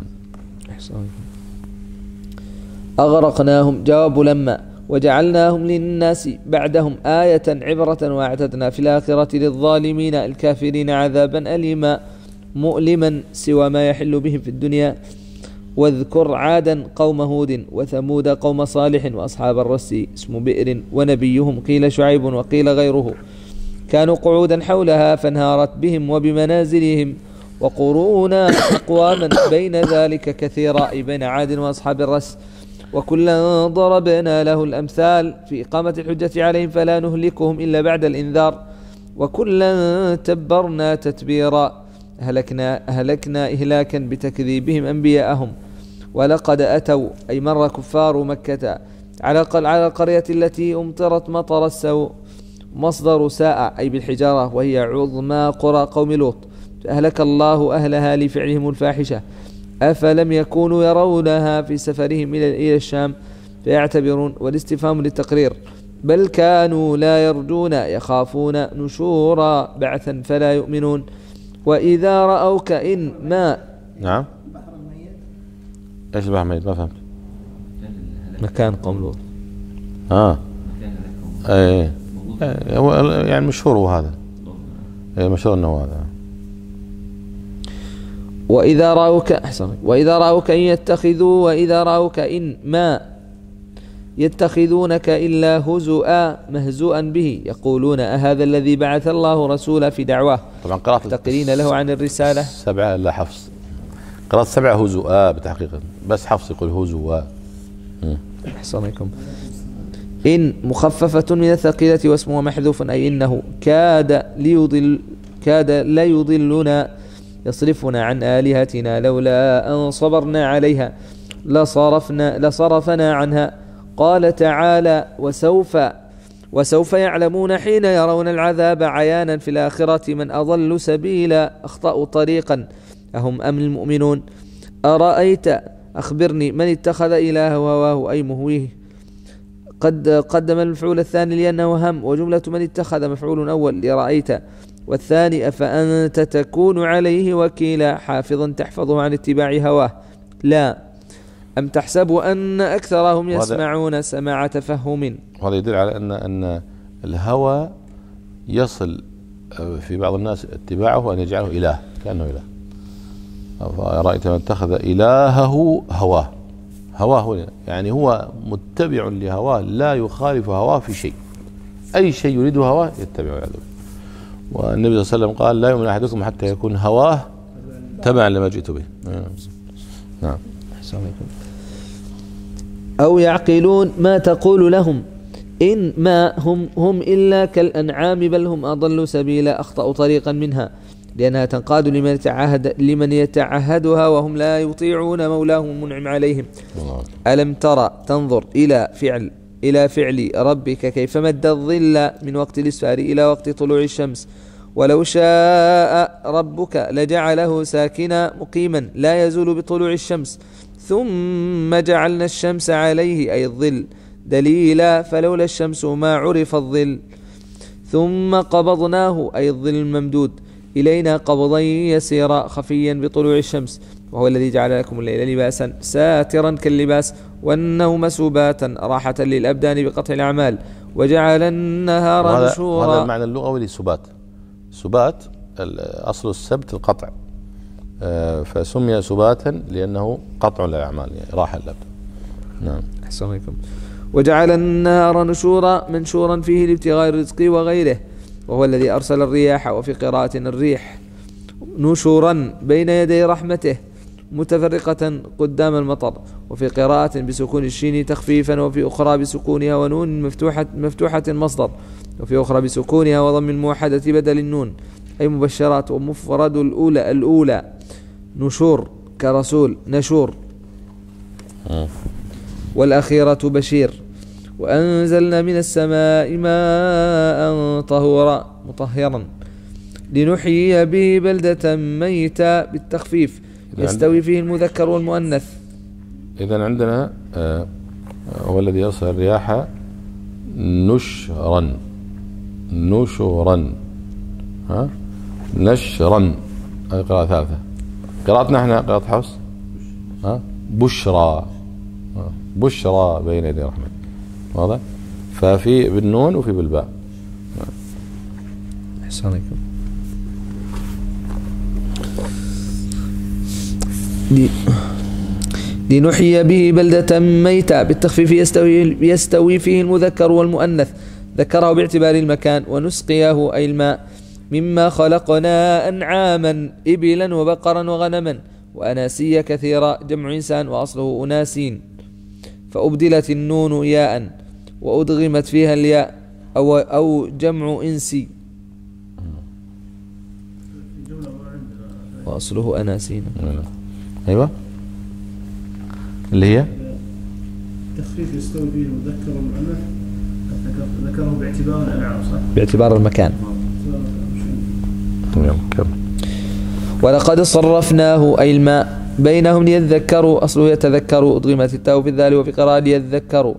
أغرقناهم جواب لما وجعلناهم للناس بعدهم آية عبرة واعتدنا في الآخرة للظالمين الكافرين عذابا أليما مؤلما سوى ما يحل بهم في الدنيا. واذكر عادا قوم هود وثمود قوم صالح وأصحاب الرس اسم بئر ونبيهم قيل شعيب وقيل غيره كانوا قعودا حولها فانهارت بهم وبمنازلهم وقرونا أقواما بين ذلك كثيرا بين عاد وأصحاب الرس وكلا ضربنا له الأمثال في إقامة الحجة عليهم فلا نهلكهم إلا بعد الإنذار وكلا تبرنا تتبيرا أهلكنا, أهلكنا إهلاكا بتكذيبهم أنبياءهم. ولقد أتوا أي مر كفار مكة على على القرية التي أمطرت مطر السوء مصدر ساء أي بالحجارة وهي عظمى قرى قوم لوط فأهلك الله أهلها لفعلهم الفاحشة أفلم يكونوا يرونها في سفرهم إلى الشام فيعتبرون والاستفهام للتقرير بل كانوا لا يرجون يخافون نشورا بعثا فلا يؤمنون. وإذا رأوك إن ما نعم إيش البحر الميت؟ ما فهمت. مكان قوم لوط. آه أي يعني مشهور هذا مشهور أنه هذا. وإذا رأوك أحسن وإذا رأوك إن يتخذوا وإذا رأوك إن ما يتخذونك إلا هزؤا مهزوءا به يقولون أهذا الذي بعث الله رسولا في دعواه طبعا قرأت تقرين له عن الرسالة سبعة لا حفص قرأت سبعة هزؤا بتحقيق بس حفص يقول هزوا. أحسنكم. إن مخففة من الثقيلة واسمه محذوف أي إنه كاد ليضل كاد لا يضلنا يصرفنا عن آلهتنا لولا أن صبرنا عليها لصرفنا لصرفنا عنها. قال تعالى وسوف وسوف يعلمون حين يرون العذاب عيانا في الآخرة من أضل سبيلا أخطأوا طريقا أهم أم المؤمنون. أرأيت أخبرني من اتخذ إله هواه أي مهويه قد قدم المفعول الثاني لأنه هم وجملة من اتخذ مفعول أول لرأيت والثاني أفأنت تكون عليه وكيلا حافظا تحفظه عن اتباع هواه لا أم تحسب أن أكثرهم يسمعون سماع تفهم. وهذا يدل على أن أن الهوى يصل في بعض الناس اتباعه أن يجعله إله كأنه إله. رأيت من اتخذ إلهه هواه هواه يعني هو متبع لهواه لا يخالف هواه في شيء أي شيء يريده هواه يتبعه. والنبي صلى الله عليه وسلم قال لا يؤمن أحدكم حتى يكون هواه تبعا لما جئت به. نعم. أو يعقلون ما تقول لهم إن ما هم هم إلا كالأنعام بل هم أضل سبيلا أخطأوا طريقا منها لأنها تنقاد لمن يتعهد لمن يتعهدها وهم لا يطيعون مولاهم المنعم عليهم. ألم ترى تنظر إلى فعل إلى فعل ربك كيف مد الظل من وقت الإسفار إلى وقت طلوع الشمس ولو شاء ربك لجعله ساكنا مقيما لا يزول بطلوع الشمس ثم جعلنا الشمس عليه أي الظل دليلا فلولا الشمس ما عرف الظل ثم قبضناه أي الظل الممدود إلينا قبضا يسيرا خفيا بطلوع الشمس وهو الذي جعل لكم الليل لباسا ساترا كاللباس والنوم سباتا راحة للأبدان بقطع الأعمال وجعل النهار نشورا. هذا المعنى اللغوي لسبات. سبات أصل السبت القطع فسمي سباتا لأنه قطع الأعمال يعني راحة للأبدان. نعم. أحسن عليكم. وجعل النهار نشورا منشورا فيه لابتغاء الرزق وغيره وهو الذي أرسل الرياح وفي قراءة الريح نشورا بين يدي رحمته متفرقة قدام المطر وفي قراءة بسكون الشين تخفيفا وفي أخرى بسكونها ونون مفتوحة, مفتوحة مصدر وفي أخرى بسكونها وضم الموحدة بدل النون أي مبشرات ومفرد الأولى الأولى نشور كرسول نشور والأخيرة بشير وأنزلنا من السماء ماء طهورا مطهرا لنحيي به بلدة ميتا بالتخفيف يستوي فيه المذكر والمؤنث. إذن عندنا آه هو الذي يرسل الرياح نشرا نشرا ها نشرا هذه قراءة ثالثة. قراءتنا احنا قراءة حفص ها بشرى بشرى بين يدي رحمة واضح ففي بالنون وفي بالباء. أحسن عليكم. لنحيي به بلدة ميتة بالتخفيف يستوي, يستوي فيه المذكر والمؤنث ذكره باعتبار المكان ونسقيه أي الماء مما خلقنا أنعاما إبلا وبقرا وغنما وأناسيا كثيرا جمع إنسان وأصله أناسين فأبدلت النون ياء وأدغمت فيها الياء أو, أو جمع إنسي وأصله أناسين. أيوة اللي هي تخفيف يستوي فيه المذكر والمؤنث ذكره باعتبار الأنعام صح؟ باعتبار المكان. ولقد صرفناه أي الماء بينهم ليذكروا أصله يتذكروا أضغمت التاء في الذال وفي قراءة ليذكروا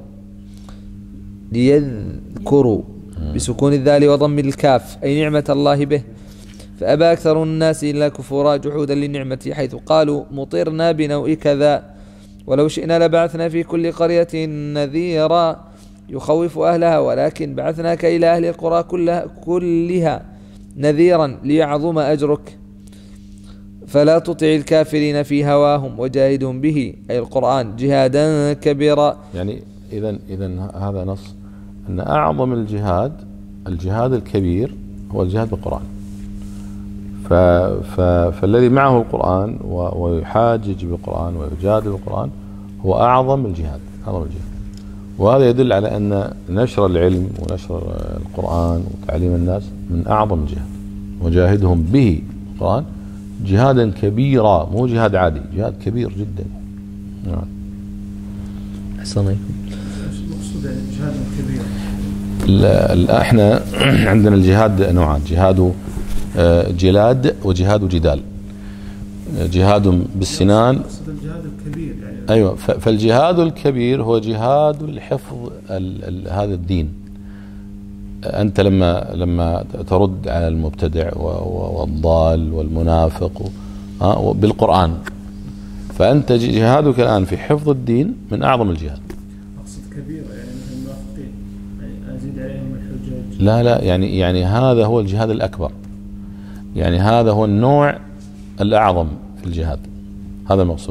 ليذكروا بسكون الذال وضم الكاف أي نعمة الله به فأبى أكثر الناس إلا كفورا جحودا للنعمة حيث قالوا مطرنا بنوء كذا ولو شئنا لبعثنا في كل قرية نذيرا يخوف أهلها ولكن بعثناك إلى أهل القرى كلها, كلها نذيرا ليعظم أجرك فلا تطع الكافرين في هواهم وجاهدهم به أي القرآن جهادا كبيرا. يعني إذن, إذن هذا نص أن أعظم الجهاد الجهاد الكبير هو الجهاد بالقرآن. ف ف فالذي معه القرآن ويحاجج بالقرآن ويجادل بالقرآن هو أعظم الجهاد أعظم الجهاد وهذا يدل على أن نشر العلم ونشر القرآن وتعليم الناس من أعظم الجهاد وجاهدهم به القرآن جهادا كبيرا مو جهاد عادي جهاد كبير جدا. نعم. أحسن عليكم. المقصود يعني جهاد كبير. لا احنا عندنا الجهاد نوعان جهاد جلاد وجهاد جدال. جهاد بالسنان الجهاد الكبير يعني ايوه فالجهاد الكبير هو جهاد الحفظ هذا الدين. انت لما لما ترد على المبتدع والضال والمنافق بالقرآن فانت جهادك الان في حفظ الدين من اعظم الجهاد. اقصد كبيره يعني مثل المنافقين يعني ازيد عليهم الحجج لا لا يعني يعني هذا هو الجهاد الاكبر يعني هذا هو النوع الأعظم في الجهاد هذا المقصود.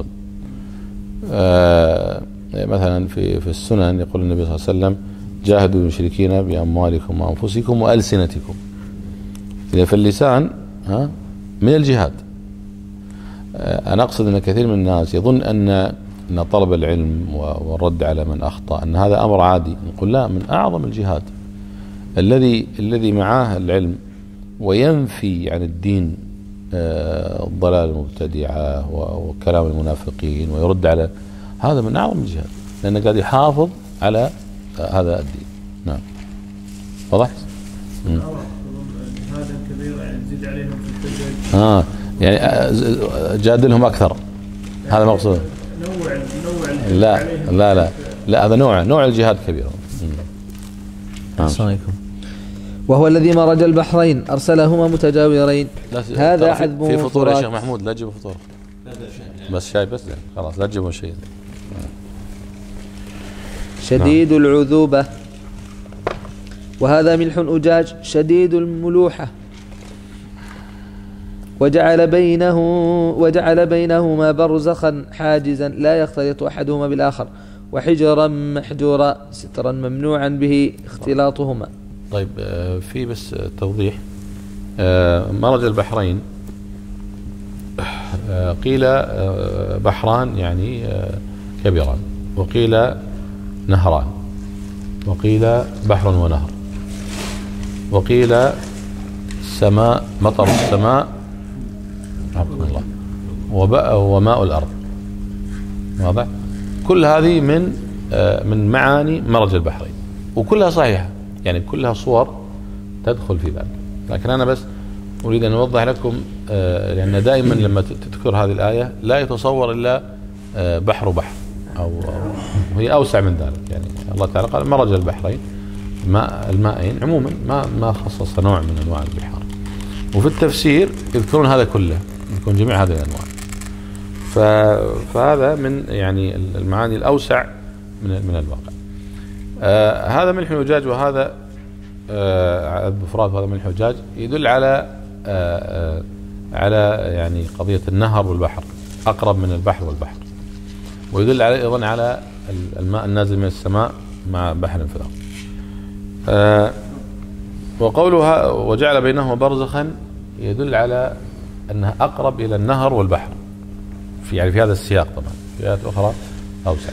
آه مثلا في في السنن يقول النبي صلى الله عليه وسلم جاهدوا المشركين بأموالكم وأنفسكم وألسنتكم. إذا فاللسان ها من الجهاد أنا أقصد أن كثير من الناس يظن أن أن طلب العلم والرد على من أخطأ أن هذا أمر عادي. نقول لا، من أعظم الجهاد الذي الذي معاه العلم وينفي عن الدين ضلال المبتدعة وكلام المنافقين ويرد على، هذا من أعظم الجهاد، لأنه قاعد يحافظ على هذا الدين. نعم، واضح؟ جهادا كبيرا يعني تزيد عليهم في الحجج. اه يعني جادلهم أكثر، هذا مقصود. نوع نوع لا لا لا لا هذا نوع نوع الجهاد كبير. السلام عليكم. وهو الذي مرج البحرين أرسلهما متجاورين. هذا عذب في فطور يا شيخ محمود، لا تجيبوا فطور بس شاي بس، خلاص لا تجيبوا شيء. شديد نعم. العذوبة. وهذا ملح أجاج شديد الملوحة. وجعل بينه وجعل بينهما برزخا حاجزا لا يختلط أحدهما بالآخر، وحجرا محجورا سترا ممنوعا به اختلاطهما. طيب في بس توضيح. مرج البحرين قيل بحران يعني كبيران، وقيل نهران، وقيل بحر ونهر، وقيل السماء مطر السماء رحمكم الله وماء الأرض. واضح؟ كل هذه من من معاني مرج البحرين، وكلها صحيحة، يعني كلها صور تدخل في ذلك. لكن أنا بس أريد أن أوضح لكم، لأن دائما لما تذكر هذه الآية لا يتصور إلا بحر بحر، أو هي أوسع من ذلك. يعني الله تعالى قال مرج البحرين، ماء المائين عموما، ما ما خصص نوع من أنواع البحار. وفي التفسير يذكرون هذا كله، يكون جميع هذه الأنواع. فهذا من يعني المعاني الأوسع من من الواقع. آه هذا ملح الأجاج، وهذا آه بفرات، وهذا ملح الأجاج يدل على آه آه على يعني قضية النهر والبحر، أقرب من البحر والبحر، ويدل على أيضا على الماء النازل من السماء مع بحر في الأرض. آه وقولها وجعل بينهما برزخا يدل على أنها أقرب إلى النهر والبحر في يعني في هذا السياق. طبعا في آيات أخرى أوسع.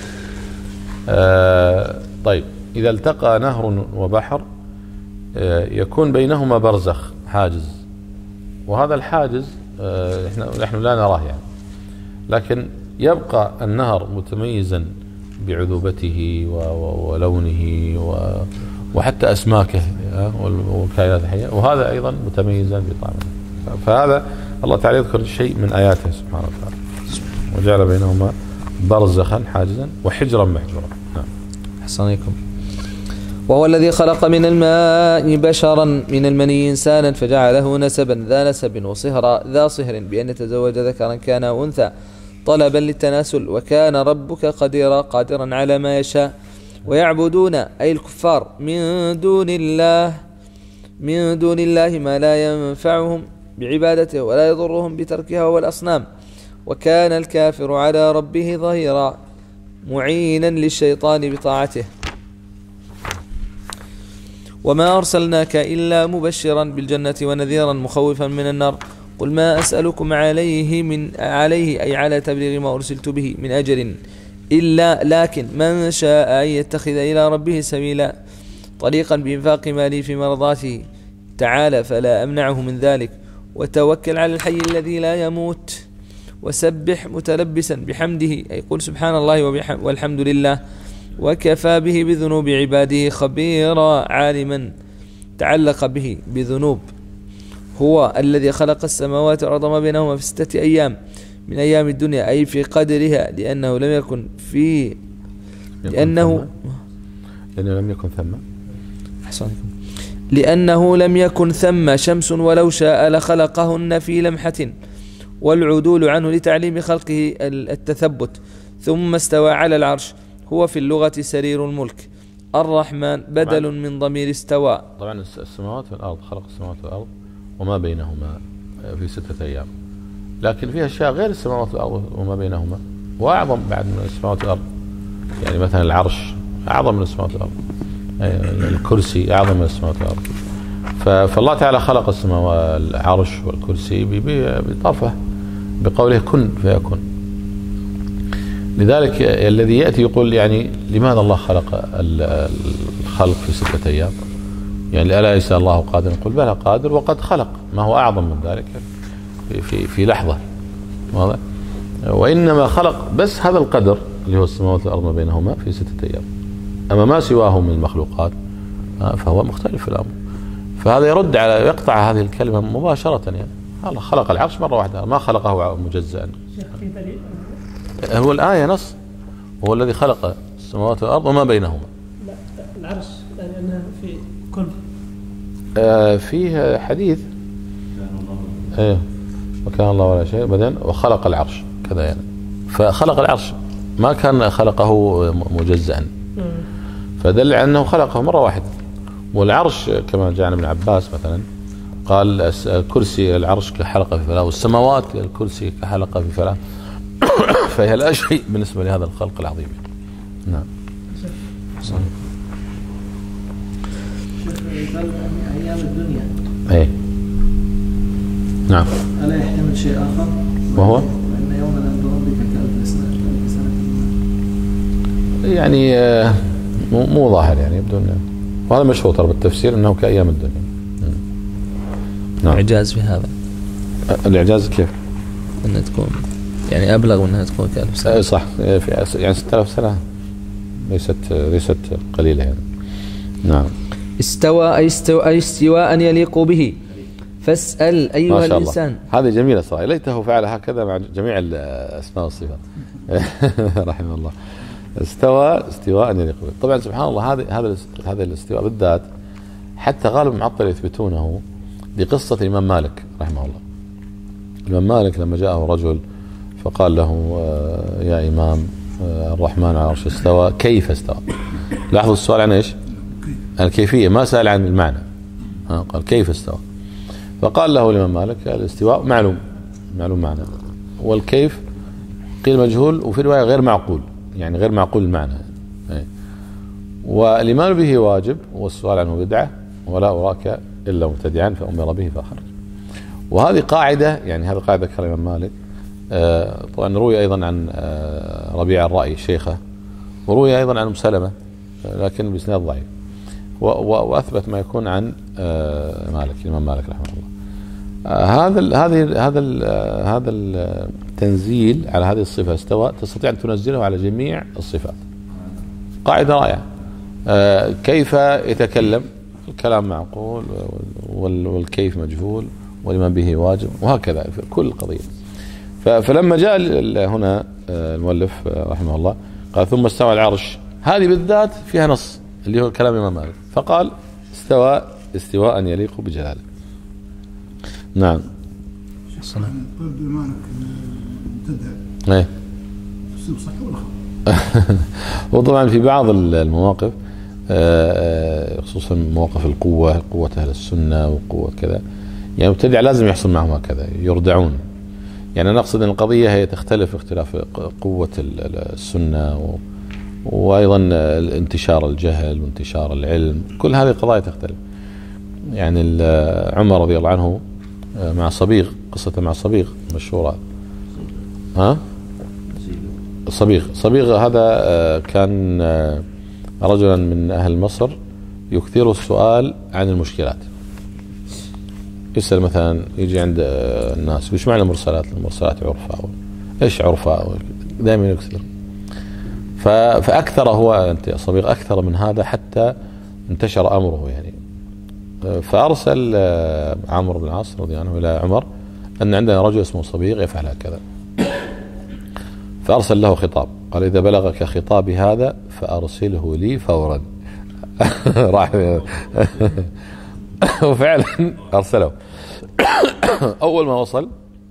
آه طيب، إذا التقى نهر وبحر آه يكون بينهما برزخ، حاجز، وهذا الحاجز آه احنا نحن لا نراه يعني، لكن يبقى النهر متميزا بعذوبته ولونه وحتى أسماكه والكائنات الحية، وهذا أيضا متميزا بطعمه. فهذا الله تعالى يذكر شيء من آياته سبحانه وتعالى. وجعل بينهما برزخا حاجزا وحجرا محجورا. نعم. أحسنكم. وهو الذي خلق من الماء بشرا من المني إنسانا فجعله نسبا ذا نسب وصهرا ذا صهر بأن يتزوج ذكرا كان أو أنثى طلبا للتناسل، وكان ربك قديرا قادرا على ما يشاء. ويعبدون أي الكفار من دون الله من دون الله ما لا ينفعهم بعبادته ولا يضرهم بتركها والأصنام، وكان الكافر على ربه ظهيرا معينا للشيطان بطاعته. وما أرسلناك إلا مبشرا بالجنة ونذيرا مخوفا من النار. قل ما أسألكم عليه من عليه أي على تبليغ ما أرسلت به من أجر إلا لكن من شاء أن يتخذ إلى ربه سبيلا طريقا بإنفاق مالي في مرضاته تعالى فلا أمنعه من ذلك. وتوكل على الحي الذي لا يموت وسبح متلبسا بحمده أي قل سبحان الله والحمد لله وكفى به بذنوب عباده خبيرا عالما تعلق به بذنوب. هو الذي خلق السماوات والأرض ما بينهما في ستة أيام من أيام الدنيا أي في قدرها لأنه لم يكن في لأنه لأنه لم يكن ثم أحسنكم لأنه لم يكن ثم شمس ولو شاء لخلقهن في لمحة، والعدول عنه لتعليم خلقه التثبت. ثم استوى على العرش. هو في اللغة سرير الملك. الرحمن بدل من ضمير استوى. طبعا السماوات والأرض، خلق السماوات والأرض وما بينهما في ستة أيام، لكن فيها أشياء غير السماوات والأرض وما بينهما وأعظم بعد من السماوات والأرض. يعني مثلا العرش أعظم من السماوات والأرض، الكرسي أعظم من السماوات والأرض. فالله تعالى خلق السماوات العرش والكرسي بطفة بقوله كن فيكون. لذلك الذي يأتي يقول يعني لماذا الله خلق الخلق في ستة أيام؟ يعني ألا ليس الله قادر؟ نقول بلى قادر، وقد خلق ما هو أعظم من ذلك في في, في لحظة. واضح؟ وإنما خلق بس هذا القدر اللي هو السماوات والأرض ما بينهما في ستة أيام. أما ما سواه من المخلوقات فهو مختلف في الأمر. فهذا يرد على يقطع هذه الكلمة مباشرة. يعني الله خلق العرش مرة واحدة، ما خلقه مجزأ. هو الآية نص، هو الذي خلق السماوات والأرض وما بينهما. لا العرش لأنها في كن. آه فيه حديث ايه وكان الله ولا شيء بعدين وخلق العرش كذا يعني. فخلق العرش ما كان خلقه مجزأ، فدل على أنه خلقه مرة واحدة. والعرش كما جاء عن ابن عباس مثلا قال الكرسي العرش كحلقة في فلاة، والسماوات الكرسي كحلقة في فلاة. فهي لا شيء بالنسبة لهذا الخلق العظيم. نعم. شيخ أيام الدنيا ايه نعم. ألا يحتمل شيء آخر؟ وهو وإن يوما عند ربك كألف سنة كألف سنة. يعني مو مو ظاهر يعني يبدو انه، وهذا مشهور ترى بالتفسير انه كأيام الدنيا. نعم. إعجاز في هذا. الإعجاز كيف؟ انها تكون يعني ابلغ من انها تكون كألف سنة. صح، في يعني ستة آلاف سنة ليست ليست قليلة يعني. نعم. استوى أي استوى أي استواء يليق به، فاسأل أيها ما شاء الإنسان. الله. هذه جميلة صراحة، ليته فعل هكذا مع جميع الأسماء والصفات. رحمه الله. استوى استواء يليق به. طبعا سبحان الله هذا هذا هذا الاستواء بالذات حتى غالب المعطل يثبتونه بقصة الإمام مالك رحمه الله. الإمام مالك لما جاءه رجل فقال له يا إمام الرحمن على العرش استوى، كيف استوى؟ لاحظوا السؤال عن ايش؟ الكيفية، ما سأل عن المعنى. قال كيف استوى؟ فقال له الإمام مالك الاستواء معلوم معلوم معنى، والكيف قيل مجهول، وفي رواية غير معقول، يعني غير معقول المعنى. والإيمان به واجب، والسؤال عنه بدعة، ولا أراك إلا مبتدعا فأمر به فأخرج. وهذه قاعدة، يعني هذه قاعدة ذكرها الإمام مالك. آه طبعا روي أيضا عن آه ربيع الرأي شيخه، وروي أيضا عن أم سلمة لكن بإسناد ضعيف، وأثبت ما يكون عن آه مالك الإمام مالك رحمه الله. آه هذا ال هذه هذا ال هذا التنزيل على هذه الصفة استوى تستطيع أن تنزله على جميع الصفات. قاعدة رائعة. آه كيف يتكلم؟ الكلام معقول، والكيف مجهول، والإيمان به واجب، وهكذا في كل قضية. فلما جاء هنا المؤلف رحمه الله قال ثم استوى العرش، هذه بالذات فيها نص اللي هو كلام الإمام مالك، فقال استوى استواء يليق بجلاله. نعم. طيب إيمانك مبتدع. ايه. تصير صح ولا خطأ؟ وطبعا في بعض المواقف خصوصا مواقف القوة، قوة أهل السنة وقوة كذا، يعني مبتدع لازم يحصل معهم هكذا يردعون. يعني نقصد أن القضية هي تختلف اختلاف قوة السنة و... وأيضا انتشار الجهل وانتشار العلم، كل هذه القضايا تختلف. يعني عمر رضي الله عنه مع صبيغ، قصة مع صبيغ مشهورة. ها؟ صبيغ صبيغ هذا كان رجلا من أهل مصر يكثر السؤال عن المشكلات. يسأل مثلا، يجي عند الناس وش معنى المرسلات؟ المرسلات عرفة، ايش عرفة؟ دائما يكثر. فأكثر هو أنت صبيغ أكثر من هذا حتى انتشر أمره يعني. فأرسل عمرو بن العاص رضي الله عنه إلى عمر أن عندنا رجل اسمه صبيغ يفعل هكذا. فأرسل له خطاب، قال إذا بلغك خطابي هذا فأرسله لي فورا. راح وفعلا أرسله. أول ما وصل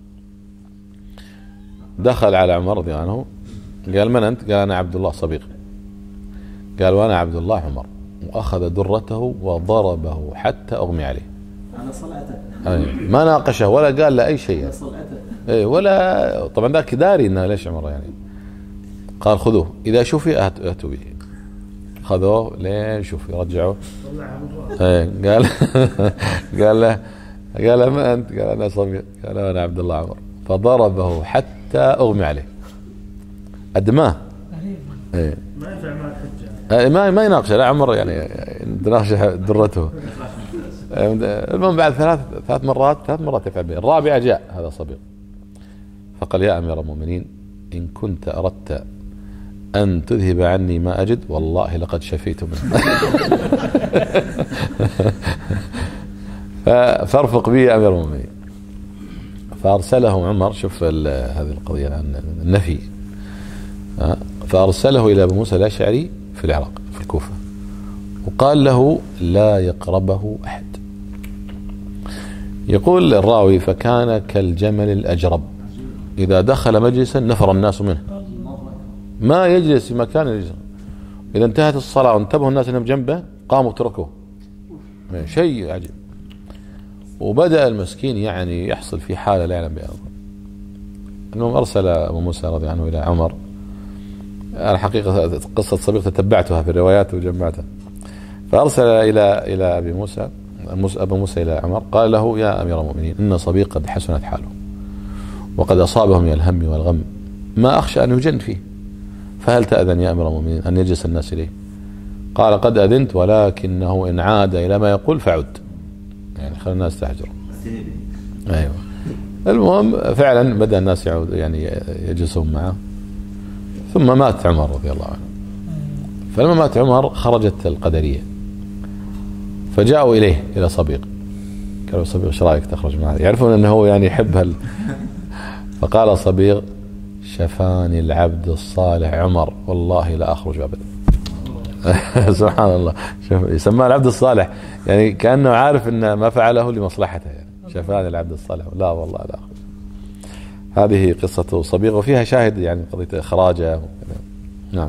دخل على عمر رضي الله عنه، قال من أنت؟ قال أنا عبد الله صبيغ. قال وأنا عبد الله عمر. وأخذ درته وضربه حتى أغمي عليه. على صلعته. ما ناقشه ولا قال له أي شيء. على صلعته. إيه ولا طبعا ذاك داري إنه ليش عمر يعني. قال خذوه إذا شوفي أتوا به. خذوه لين شوف يرجعوه. ايه قال قال له قال له ما انت؟ قال انا صبي. قال انا عبد الله عمر. فضربه حتى أغمي عليه، أدماه. إيه. ما ينفع مع الحجة، ما ما يناقش، لا عمر يعني تناقش درته. المهم بعد ثلاث ثلاث مرات ثلاث مرات يفعل به، الرابعة جاء هذا صبيغ فقال: يا أمير المؤمنين، إن كنت أردت أن تذهب عني ما أجد والله لقد شفيت منه. فارفق بي يا أمير المؤمنين. فأرسله عمر، شوف هذه القضية عن النفي، فأرسله إلى أبي موسى الأشعري في العراق في الكوفة، وقال له: لا يقربه أحد. يقول الراوي: فكان كالجمل الأجرب، إذا دخل مجلسا نفر الناس منه، ما يجلس في مكان يجلس. إذا انتهت الصلاة وانتبهوا الناس أنهم جنبه قاموا تركوه، شيء عجيب. وبدأ المسكين يعني يحصل في حالة لا يعلم بها. أنهم أرسل أبو موسى رضي عنه إلى عمر. أنا حقيقة قصة صبيغ تتبعتها في الروايات وجمعتها. فأرسل إلى إلى أبي موسى أبو موسى إلى عمر، قال له: يا أمير المؤمنين، إن صبيغ قد حسنت حاله وقد أصابه من الهم والغم ما أخشى أن يجن فيه، فهل تأذن يا أمير المؤمنين أن يجلس الناس إليه؟ قال: قد أذنت، ولكنه إن عاد إلى ما يقول فعد، يعني خلى الناس تحجر. أيوة. المهم فعلا بدأ الناس يعود يعني يجلسون معه. ثم مات عمر رضي الله عنه. فلما مات عمر خرجت القدرية فجاءوا إليه إلى صبيغ، قالوا: صبيغ ايش رايك تخرج معه؟ يعرفون أنه هو يعني يحب هال. فقال صبيغ: شفاني العبد الصالح عمر والله لا أخرج أبدا. سبحان الله، يسمى العبد الصالح، يعني كأنه عارف أن ما فعله لمصلحته، يعني شفاني العبد الصالح، لا والله لا أخرج. هذه قصة صبيغ وفيها شاهد يعني قضية إخراجه. نعم.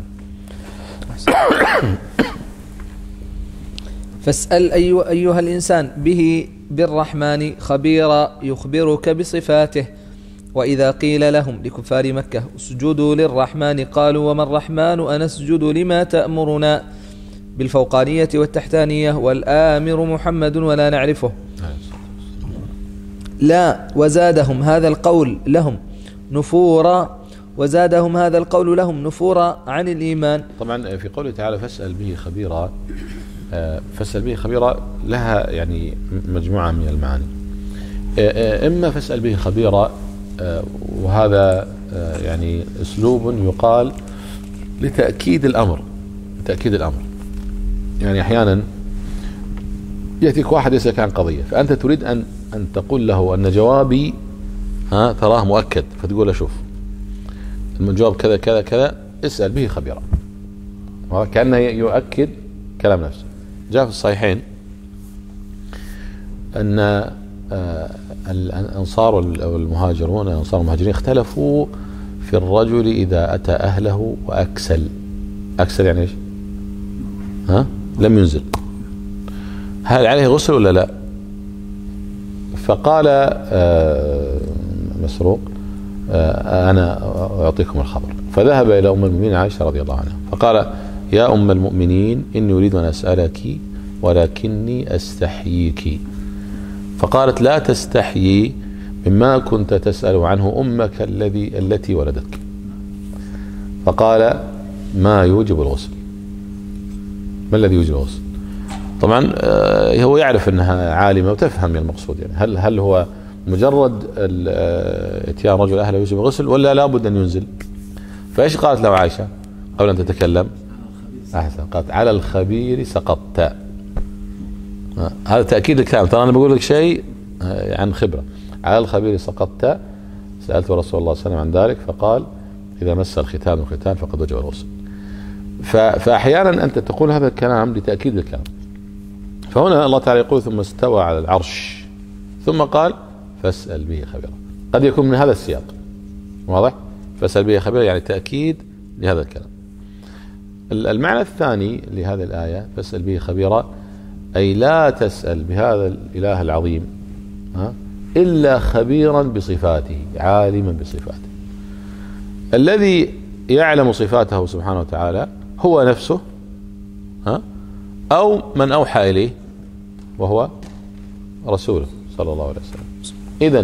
فاسأل أيها, أيها الإنسان به بالرحمن خبيرا يخبرك بصفاته. وإذا قيل لهم لكفار مكة اسجدوا للرحمن قالوا: وما الرحمن أنسجد لما تأمرنا، بالفوقانية والتحتانية، والآمر محمد ولا نعرفه. لا، وزادهم هذا القول لهم نفورا وزادهم هذا القول لهم نفورا عن الإيمان. طبعا في قوله تعالى: فاسأل به خبيرا، فاسأل به خبيرا لها يعني مجموعة من المعاني. إما فاسأل به خبيرا، وهذا يعني أسلوب يقال لتأكيد الأمر، تأكيد الأمر. يعني أحيانا يأتيك واحد يسألك عن قضية، فأنت تريد أن أن تقول له أن جوابي ها تراه مؤكد، فتقول له: شوف الجواب كذا كذا كذا، اسأل به خبيرا، كأنه يؤكد كلام نفسه. جاء في الصحيحين أن الأنصار والمهاجرون الأنصار والمهاجرين اختلفوا في الرجل إذا أتى أهله وأكسل. أكسل يعني إيش؟ ها؟ لم ينزل، هل عليه غسل ولا لا؟ فقال مسروق: أنا أعطيكم الخبر. فذهب إلى أم المؤمنين عائشة رضي الله عنها فقال: يا أم المؤمنين، إني أريد أن أسألك ولكني أستحييك. فقالت: لا تستحيي مما كنت تسأل عنه أمك الذي التي ولدتك. فقال: ما يوجب الغسل؟ ما الذي يوجب الغسل؟ طبعا هو يعرف أنها عالمة وتفهم المقصود، يعني هل هل هو مجرد اتيان رجل أهله يوجب الغسل ولا لابد أن ينزل؟ فإيش قالت له عائشة قبل أن تتكلم؟ أحسن، قالت: على الخبير سقطت. هذا تأكيد الكلام، ترى أنا بقول لك شيء عن خبرة. على الخبير سقطت. سألت رسول الله صلى الله عليه وسلم عن ذلك فقال: إذا مس الختان والختان فقد وجب الغسل. فأحيانا أنت تقول هذا الكلام لتأكيد الكلام. فهنا الله تعالى يقول: ثم استوى على العرش، ثم قال: فاسأل به خبيرا. قد يكون من هذا السياق، واضح؟ فاسأل به خبيرا يعني تأكيد لهذا الكلام. المعنى الثاني لهذه الآية: فاسأل به خبيرا، أي لا تسأل بهذا الإله العظيم ها إلا خبيرا بصفاته، عالما بصفاته. الذي يعلم صفاته سبحانه وتعالى هو نفسه ها أو من أوحى إليه وهو رسوله صلى الله عليه وسلم. إذن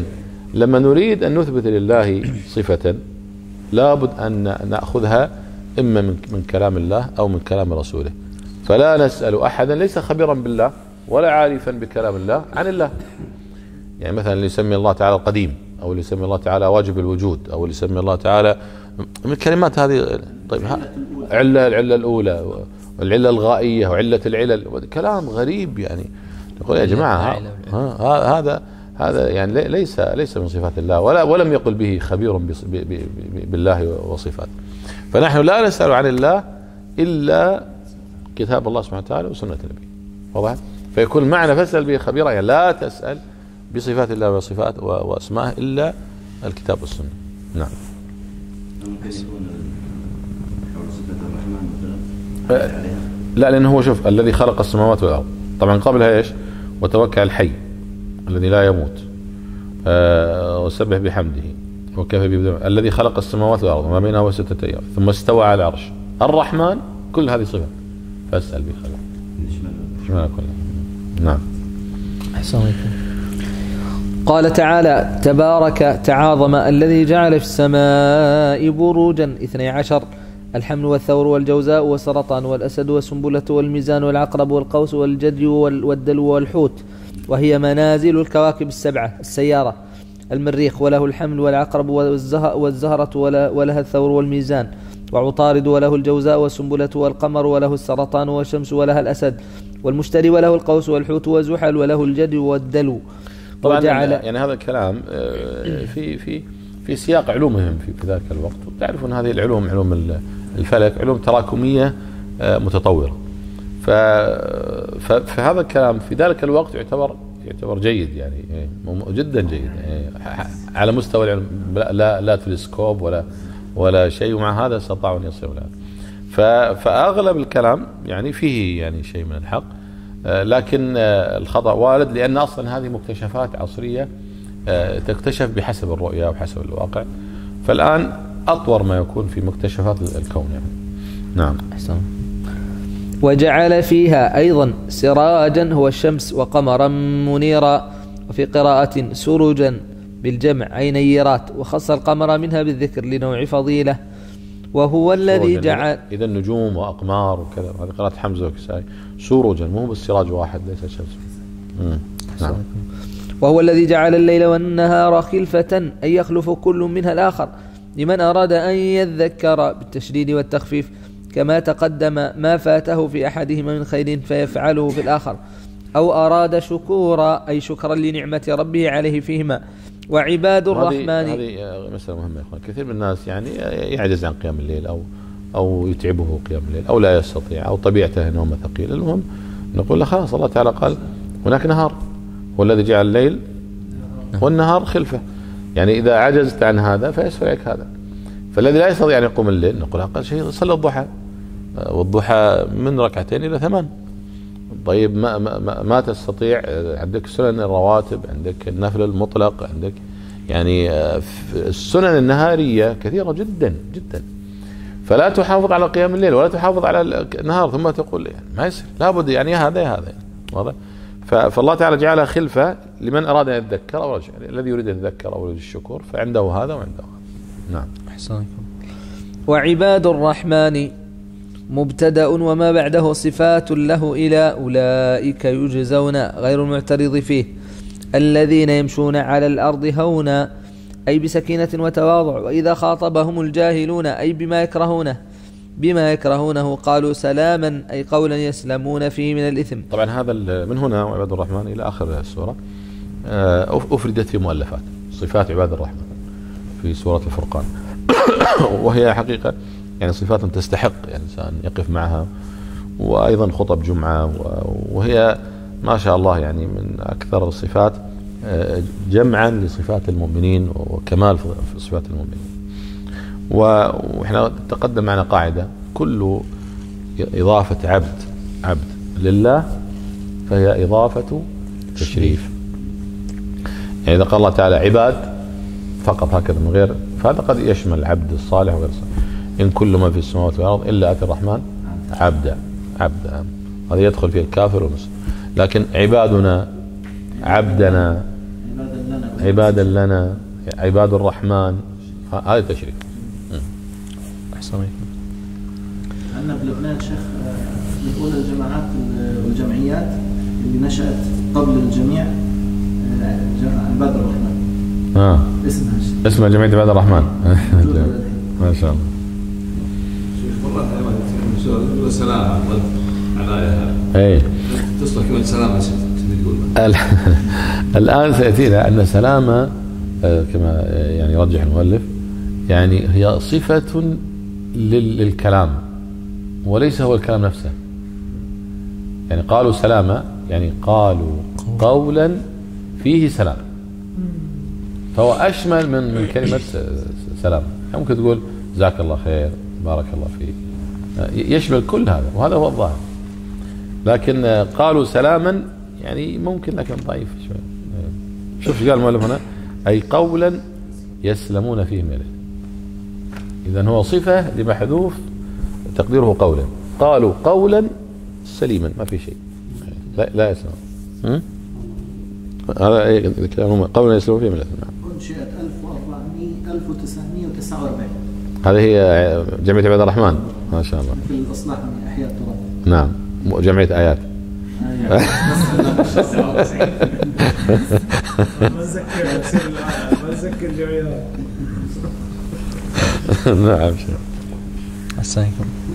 لما نريد أن نثبت لله صفة لابد أن نأخذها إما من من كلام الله أو من كلام رسوله. فلا نسأل أحدا ليس خبيرا بالله ولا عارفا بكلام الله عن الله. يعني مثلا اللي يسمي الله تعالى القديم، أو اللي يسمي الله تعالى واجب الوجود، أو اللي يسمي الله تعالى من الكلمات هذه. طيب علة العلة الأولى والعلة الغائية وعلة العلل، كلام غريب يعني. يقول يا جماعة هذا هذا يعني ليس ليس من صفات الله، ولا ولم يقل به خبير بالله وصفاته. فنحن لا نسأل عن الله إلا كتاب الله سبحانه وتعالى وسنة النبي. واضح؟ فيكون معنى فاسأل به خبيرا، يعني لا تسأل بصفات الله وصفات واسمائه إلا الكتاب والسنة. نعم. ممكن يكون حول صفة الرحمن مثلا؟ لا، لأنه هو شوف الذي خلق السماوات والأرض، طبعا قبلها ايش؟ وتوكل الحي الذي لا يموت، أه وسبح بحمده وكفى به، الذي خلق السماوات والأرض وما بينهما ستة أيام ثم استوى على العرش الرحمن، كل هذه صفات فاسأل به خبيرا يشملها كلها. نعم. أحسن. قال تعالى: تبارك تعاظم الذي جعل في السماء بروجا اثني عشر، الحمل والثور والجوزاء والسرطان والأسد والسنبلة والميزان والعقرب والقوس والجدي والدلو والحوت، وهي منازل الكواكب السبعة السيارة المريخ، وله الحمل والعقرب والزهرة ولها الثور والميزان، وعطارد وله الجوزاء والسنبلة والقمر وله السرطان والشمس ولها الأسد والمشتري وله القوس والحوت وزحل وله الجدي والدلو. طبعا يعني هذا الكلام في في في سياق علومهم في ذاك الوقت. تعرفون هذه العلوم علوم الفلك علوم تراكمية متطورة، فهذا الكلام في ذلك الوقت يعتبر يعتبر جيد، يعني جدا جيد، يعني على مستوى العلم، لا لا تلسكوب ولا ولا شيء، ومع هذا استطاعوا ان يصلوا لهذا. فاغلب الكلام يعني فيه يعني شيء من الحق، لكن الخطأ وارد، لأن أصلا هذه مكتشفات عصرية تكتشف بحسب الرؤية وحسب الواقع. فالآن أطور ما يكون في مكتشفات الكون يعني. نعم. أحسن. وجعل فيها أيضا سراجا هو الشمس وقمرا منيرا، وفي قراءة سروجا بالجمع أي نيرات، وخص القمر منها بالذكر لنوع فضيلة. وهو الذي جعل إذا النجوم وأقمار وكذا، هذه قراءة حمزة وكسائي. سروجا مو بالسراج واحد، ليس الشمس. نعم. وهو الذي جعل الليل والنهار خلفة أي يخلف كل منها الآخر لمن أراد أن يذكر بالتشديد والتخفيف، كما تقدم ما فاته في أحدهما من خير فيفعله في الآخر، أو أراد شكورا أي شكرا لنعمة ربه عليه فيهما. وعباد الرحمن، هذه مسألة مهمة يا إخوان. كثير من الناس يعني يعجز عن قيام الليل أو أو يتعبه قيام الليل أو لا يستطيع أو طبيعته نومه ثقيل. المهم نقول له خلاص، الله تعالى قال هناك نهار، هو الذي جعل الليل والنهار خلفة، يعني إذا عجزت عن هذا فيسفعك هذا. فالذي لا يستطيع أن يقوم الليل نقول أقل شيء صلى الضحى، والضحى من ركعتين إلى ثمان. طيب ما, ما, ما تستطيع، عندك سنن الرواتب، عندك النفل المطلق، عندك يعني السنن النهارية كثيرة جدا جدا، فلا تحافظ على قيام الليل ولا تحافظ على النهار ثم تقول يعني ما يصير، لابد يعني هذا هذا يعني. واضح؟ فالله تعالى جعلها خلفة لمن أراد أن يتذكر أو يعني الذي يريد أن يتذكر أو يريد الشكر، فعنده هذا وعنده هذا. نعم. أحسنكم. وعباد الرحمن مبتدأ وما بعده صفات له إلى أولئك يجزون غير المعترض فيه، الذين يمشون على الأرض هونا أي بسكينة وتواضع، وإذا خاطبهم الجاهلون أي بما يكرهونه بما يكرهونه قالوا سلاما أي قولا يسلمون فيه من الإثم. طبعا هذا من هنا وعباد الرحمن إلى آخر السورة أفردت في مؤلفات صفات عباد الرحمن في سورة الفرقان وهي حقيقة يعني صفات تستحق يعني الإنسان يقف معها، وأيضا خطب جمعة، وهي ما شاء الله يعني من أكثر الصفات جمعا لصفات المؤمنين وكمال في صفات المؤمنين. وإحنا تقدم معنا قاعدة: كل إضافة عبد عبد لله فهي إضافة تشريف. يعني إذا قال الله تعالى عباد فقط هكذا من غير، فهذا قد يشمل العبد الصالح وغير الصالح. إن كل ما في السماوات والأرض إلا آتي الرحمن عبدا عبدا، هذا يدخل فيه الكافر والمسلم. لكن عبادنا عبدنا عبادا لنا، عباد الرحمن، هذا التشريف. أحسن عليكم. عندنا بلبنان شيخ بنقول الجماعات والجمعيات اللي نشأت قبل الجميع عباد الرحمن. اه اسمها اسمها جمعية عباد الرحمن. ما شاء الله. شيخ والله يقول سلام على اي تصلح كلمة سلامة تقول. الآن سيأتينا أن سلامة كما يعني يرجح المؤلف يعني هي صفة للكلام وليس هو الكلام نفسه. يعني قالوا سلامة يعني قالوا قولا فيه سلام، فهو أشمل من من كلمة سلام. ممكن تقول جزاك الله خير، بارك الله فيك، يشمل كل هذا، وهذا هو الظاهر. لكن قالوا سلاما يعني ممكن لكن ضعيف شوي. شوف ايش قال المؤلف هنا، أي قولا يسلمون فيه من الإثم. إذن هو صفة لمحذوف تقديره قولا. قالوا قولا سليما ما في شيء، لا لا يسلم. هذا الكلام قولا يسلمون فيه من الإثم. أنشئت ألف وتسعمئة وتسعة وأربعين. هذه هي جمعية عباد الرحمن ما شاء الله. في الإصلاح من إحياء التراث. نعم، جمعية آيات. ما نذكر ما نذكر جمعيات. نعم. السلام.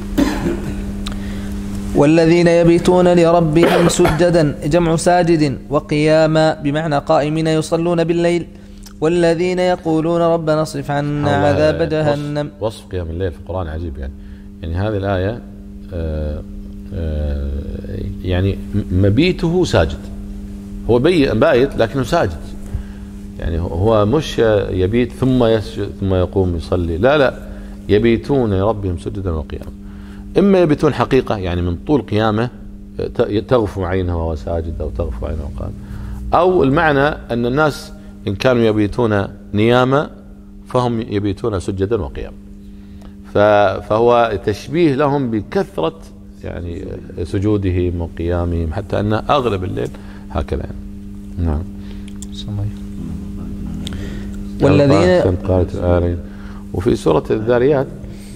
والذين يبيتون لربهم سجدا جمع ساجد، وقياما بمعنى قائمين يصلون بالليل. والذين يقولون ربنا اصرف عنا عذاب جهنم. وصف قيام الليل في القرآن عجيب. يعني يعني هذه الآية آآ آآ يعني مبيته ساجد، هو بايت لكنه ساجد. يعني هو مش يبيت ثم يسجد ثم يقوم يصلي، لا لا، يبيتون لربهم سجدا وقياما. إما يبيتون حقيقة يعني من طول قيامه تغفو عينه وهو ساجد أو تغفو عينه وقام، أو المعنى أن الناس إن كانوا يبيتون نياما فهم يبيتون سجدا وقياما. فهو تشبيه لهم بكثرة يعني سجودهم وقيامهم، حتى أن أغلب الليل هكذا يعني. نعم. والذين قالت الآية. وفي سورة الذاريات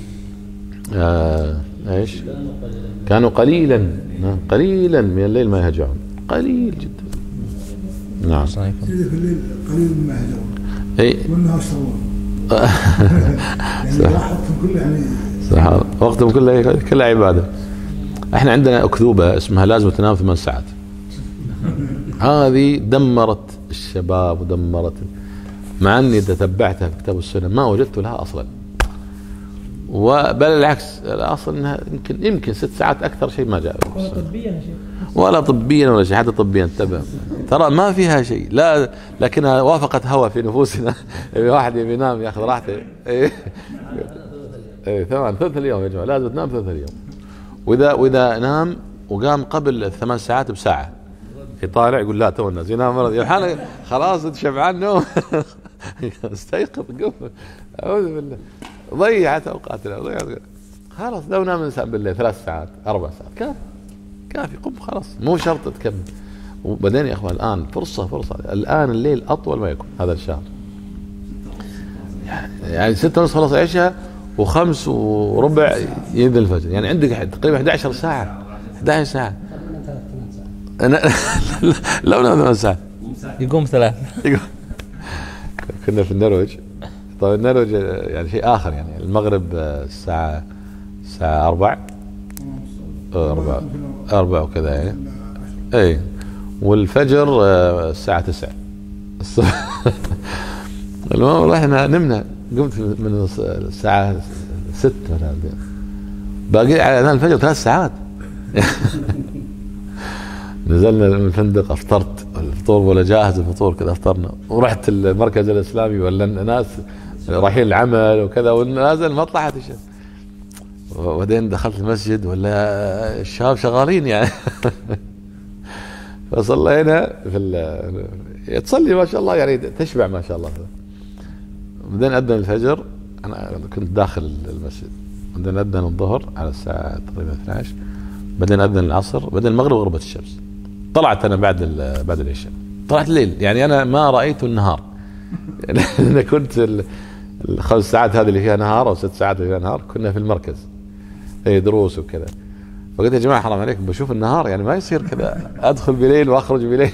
آه ايش؟ كانوا قليلا قليلا من الليل ما يهجعون، قليل جدا. نعم. في الليل قليل ما يهجعون. اي والنهار سواء. يعني راحتهم كلها يعني صح، وقتهم كله كله عبادة. احنا عندنا أكذوبة اسمها لازم تنام ثمان ساعات. هذه دمرت الشباب ودمرت، مع اني تتبعتها في كتاب السنة ما وجدت لها اصلا، وبل العكس، الاصل انها يمكن يمكن ست ساعات اكثر شيء ما جاء. ولا طبيا شيء ولا طبيا ولا شيء، حتى طبيا انتبه ترى ما فيها شيء، لا لكنها وافقت هوى في نفوسنا. واحد يبي ينام ياخذ راحته. ايه ايه ثمان ثلث اليوم يا جماعه لازم تنام ثلث اليوم. واذا واذا نام وقام قبل الثمان ساعات بساعه يطالع يقول لا تو الناس ينام مرض يا خلاص انت شبعان نوم. استيقظ قم. اعوذ بالله، ضيعت اوقاتنا ضيعت. خلاص لو نام الانسان بالليل ثلاث ساعات اربع ساعات كافي كافي، قم خلاص، مو شرط تكمل. وبعدين يا اخوان الان فرصه فرصه الان الليل اطول ما يكون هذا الشهر، يعني ستة ونص خلاص عشاء وخمس وربع ينزل الفجر، يعني عندك تقريبا أحد عشر ساعه أحد عشر ساعه. أنا لو نام ثمان ساعات يقوم ثلاث. كنا في النرويج. طيب النرويج يعني شيء آخر، يعني المغرب الساعة الساعة أربع أربع أربع وكذا يعني. أي والفجر الساعة تسعة. المهم رحنا نمنا، قمت من الساعة ست مثلا، باقي على الفجر ثلاث ساعات. نزلنا من الفندق، افطرت الفطور ولا جاهز الفطور كذا، افطرنا ورحت المركز الاسلامي ولا الناس رايحين العمل وكذا، ونازل ما طلعت الشمس. وبعدين دخلت المسجد ولا الشباب شغالين يعني. فصلينا في تصلي ما شاء الله يعني تشبع ما شاء الله. بعدين أذن الفجر، انا كنت داخل المسجد، بعدين أذن الظهر على الساعه تقريبا اثني عشر، بعدين أذن العصر، بعدين المغرب غربت الشمس. طلعت انا بعد بعد العشاء، طلعت الليل، يعني انا ما رايت النهار، أنا كنت الخمس ساعات هذه اللي فيها نهار أو ست ساعات اللي فيها نهار كنا في المركز في دروس وكذا. فقلت يا جماعة حرام عليكم بشوف النهار يعني ما يصير كذا أدخل بليل وأخرج بليل.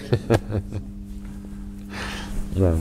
نعم.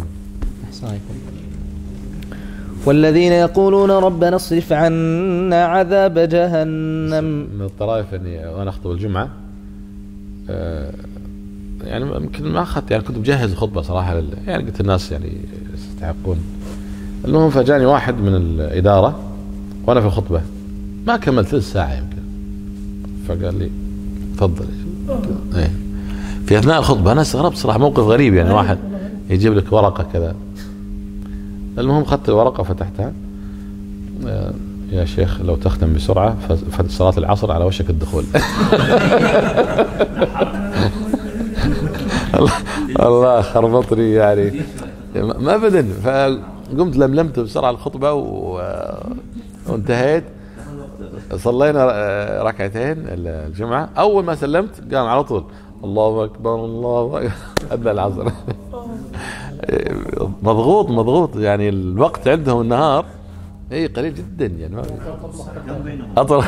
والذين يقولون ربنا اصرف عنا عذاب جهنم. من الطرائف اني وانا اخطب الجمعه آه يعني يمكن ما اخذت يعني كنت مجهز الخطبه صراحه لل... يعني قلت الناس يعني يستحقون. المهم فجاني واحد من الاداره وانا في الخطبه ما كملت ثلث ساعه يمكن، فقال لي تفضل. ايه في اثناء الخطبه انا استغربت صراحه، موقف غريب يعني واحد يجيب لك ورقه كذا. المهم اخذت الورقه وفتحتها. يا شيخ لو تختم بسرعه فصلاه العصر على وشك الدخول. الله خربطني يعني ما ابدا. فقمت لملمت بسرعه الخطبه وانتهيت. صلينا ركعتين الجمعه. اول ما سلمت قام على طول الله اكبر الله اكبر ادى العصر. مضغوط مضغوط يعني الوقت عندهم النهار اي قليل جدا يعني ما اطر.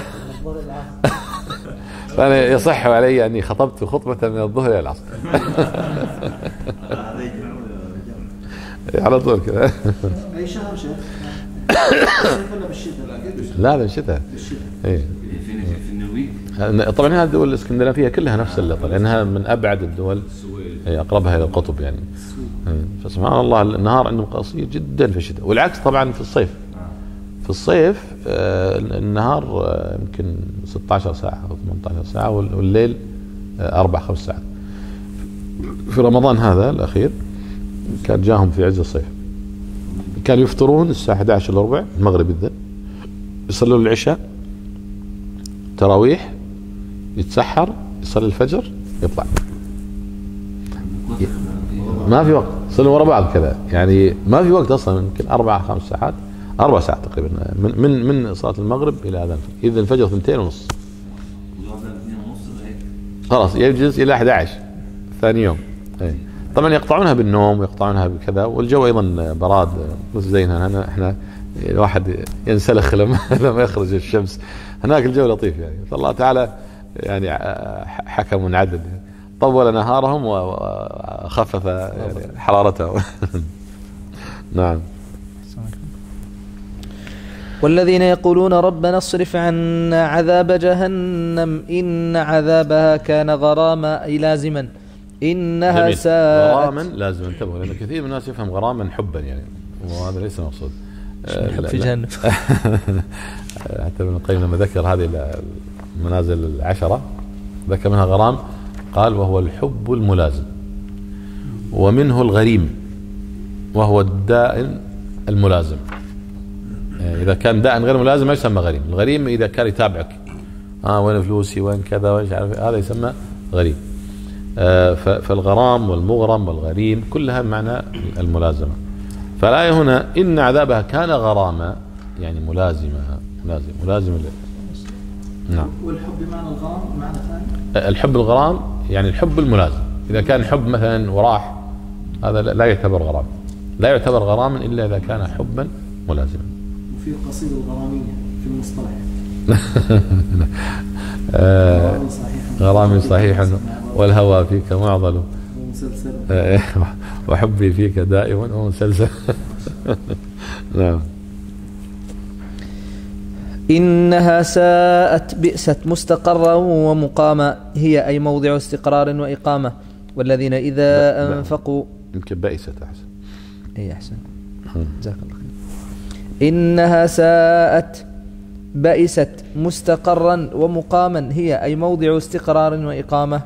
فانا يصح علي اني خطبت خطبه من الظهر الى العصر. على طول كذا. اي شهر شيخ؟ ولا بالشتاء؟ لا بالشتاء. اي في النرويج. طبعا هذه الدول الاسكندنافيه كلها نفس اللطه لانها من ابعد الدول اقربها الى القطب يعني. فسبحان الله النهار عندهم قصير جدا في الشتاء، والعكس طبعا في الصيف. في الصيف النهار يمكن ستة عشر ساعه او ثمانية عشر ساعه والليل اربع خمس ساعات. في رمضان هذا الاخير كان جاهم في عز الصيف، كانوا يفطرون الساعه احد عشر الا ربع المغرب يذن، يصلون العشاء تراويح، يتسحر، يصلي الفجر، يطلع. ما في وقت، يصلون ورا بعض كذا يعني ما في وقت اصلا. يمكن اربع خمس ساعات اربع ساعات تقريبا من من من صلاه المغرب الى اذان اذا الفجر ثنتين ونص. خلاص يجلس الى احد عشر ثاني يوم. اي طبعا يقطعونها بالنوم ويقطعونها بكذا، والجو ايضا براد مش زينا هنا. احنا الواحد ينسلخ لما لما يخرج الشمس. هناك الجو لطيف يعني. فالله تعالى يعني حكم عدل، طول نهارهم وخفف يعني حرارتهم. نعم. والذين يقولون ربنا اصرف عنا عذاب جهنم إن عذابها كان غراما أي لازما إنها ساءت. غراما لازما، انتبهوا لأن كثير من الناس يفهم غراما حبا يعني، وهذا ليس مقصود. حب في جهنم. حتى ابن القيم لما ذكر هذه المنازل العشرة ذكر منها غرام، قال وهو الحب الملازم، ومنه الغريم وهو الداء الملازم. يعني إذا كان داء غير ملازم ما يسمى غريم. الغريم إذا كان يتابعك آه وين فلوسي وين كذا وإيش عارف، هذا يسمى غريم. آه فالغرام والمغرم والغريم كلها معنى الملازمة. فالآية هنا إن عذابها كان غراما يعني ملازمة ملازم ملازم له. نعم. والحب بمعنى الغرام معنى ثاني؟ الحب الغرام يعني الحب الملازم. إذا كان حب مثلا وراح هذا لا يعتبر غرام، لا يعتبر غراما إلا إذا كان حبا ملازما. وفي القصيدة الغرامية في المصطلح آه غرامي صحيح والهوى فيك معضل ومسلسل وحبي فيك دائم ومسلسل. نعم. إنها ساءت بئست مستقرا ومقاما هي أي موضع استقرار وإقامة. والذين إذا أنفقوا يمكن بئست أحسن. أي أحسن جزاك الله خير. إنها ساءت بئست مستقرا ومقاما هي أي موضع استقرار وإقامة.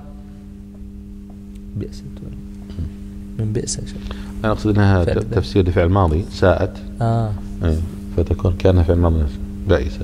بئست من بئس. أنا أقصد أنها تفسير لفعل ماضي ساءت آه. فتكون كأنها فعل ماضي بئست.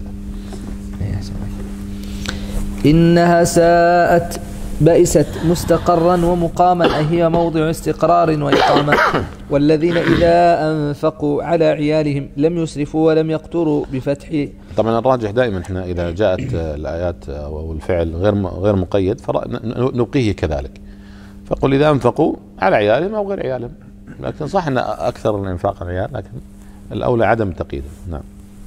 إنها ساءت بئست مستقرا ومقاما أي هي موضع استقرار وإقامة. والذين إذا أنفقوا على عيالهم لم يسرفوا ولم يقتروا بفتح. طبعا الراجح دائما احنا إذا جاءت الآيات أو الفعل غير غير مقيد فنبقيه كذلك. فقل إذا أنفقوا على عيالهم أو غير عيالهم لكن صح ان اكثر الانفاق على العيال، لكن الاولى عدم تقييده. نعم.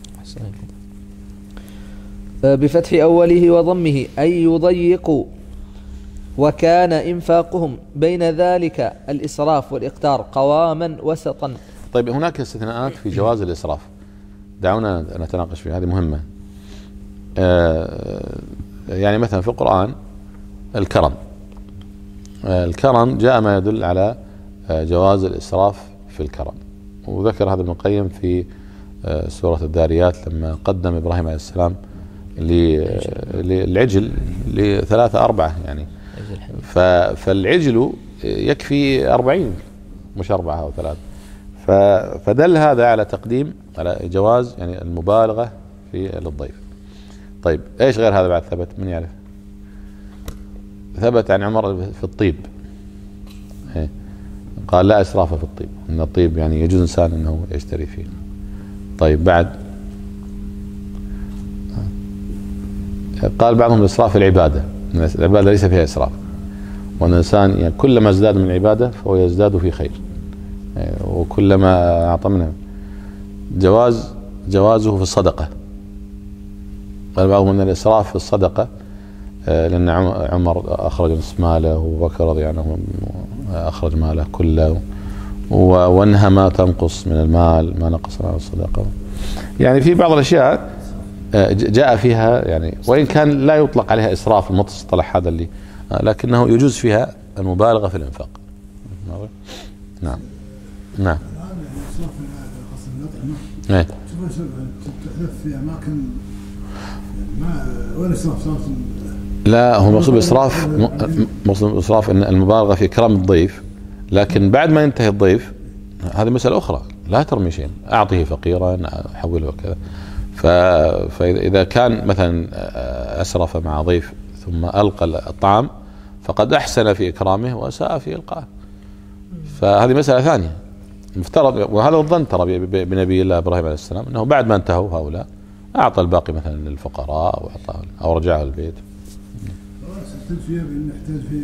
بفتح أوله وضمه أي يضيقوا، وكان إنفاقهم بين ذلك الإسراف والإقتار قواما وسطا. طيب هناك استثناءات في جواز الإسراف، دعونا نتناقش فيها، هذه مهمة. آه يعني مثلا في القرآن الكرم، آه الكرم جاء ما يدل على آه جواز الإسراف في الكرم، وذكر هذا ابن القيم في آه سورة الذاريات لما قدم إبراهيم عليه السلام للعجل لثلاثة أربعة يعني، فالعجل يكفي أربعين مش أربعة أو ثلاثة، فدل هذا على تقديم على جواز يعني المبالغة في الضيف. طيب ايش غير هذا بعد ثبت؟ من يعرف؟ ثبت عن عمر في الطيب، قال لا إسراف في الطيب، ان الطيب يعني يجوز انسان انه يشتري فيه. طيب بعد قال بعضهم الإسراف في العبادة، العبادة ليس فيها إسراف، وأن الإنسان يعني كلما ازداد من العبادة فهو يزداد في خير، وكلما أعطى منه. جواز جوازه في الصدقة، قال بعضهم أن الإسراف في الصدقة لأن عمر أخرج نصف ماله وبكر رضي عنه أخرج ماله كله، وأنها ما تنقص من المال ما نقص عن الصدقة. يعني في بعض الأشياء جاء فيها يعني وإن كان لا يطلق عليها إسراف المصطلح هذا اللي، لكنه يجوز فيها المبالغة في الإنفاق. نعم نعم. الآن يعني إسراف خاصة بالأطعمة، شوف تحدث في أماكن ما وين إسراف صارت؟ لا هو مقصود بالإسراف، مقصود بالإسراف إن المبالغة في إكرام الضيف، لكن بعد ما ينتهي الضيف هذه مسألة أخرى، لا ترمي شيء، أعطيه فقيرا حوله وكذا. فإذا كان مثلا أسرف مع ضيف ثم ألقى الطعام فقد أحسن في إكرامه وأساء في إلقائه، فهذه مسألة ثانية مفترض. وهذا الظن ترى بنبي الله إبراهيم عليه السلام أنه بعد ما انتهوا هؤلاء أعطى الباقي مثلا للفقراء أو أعطاه أو رجعه البيت. فيه نحتاج فيه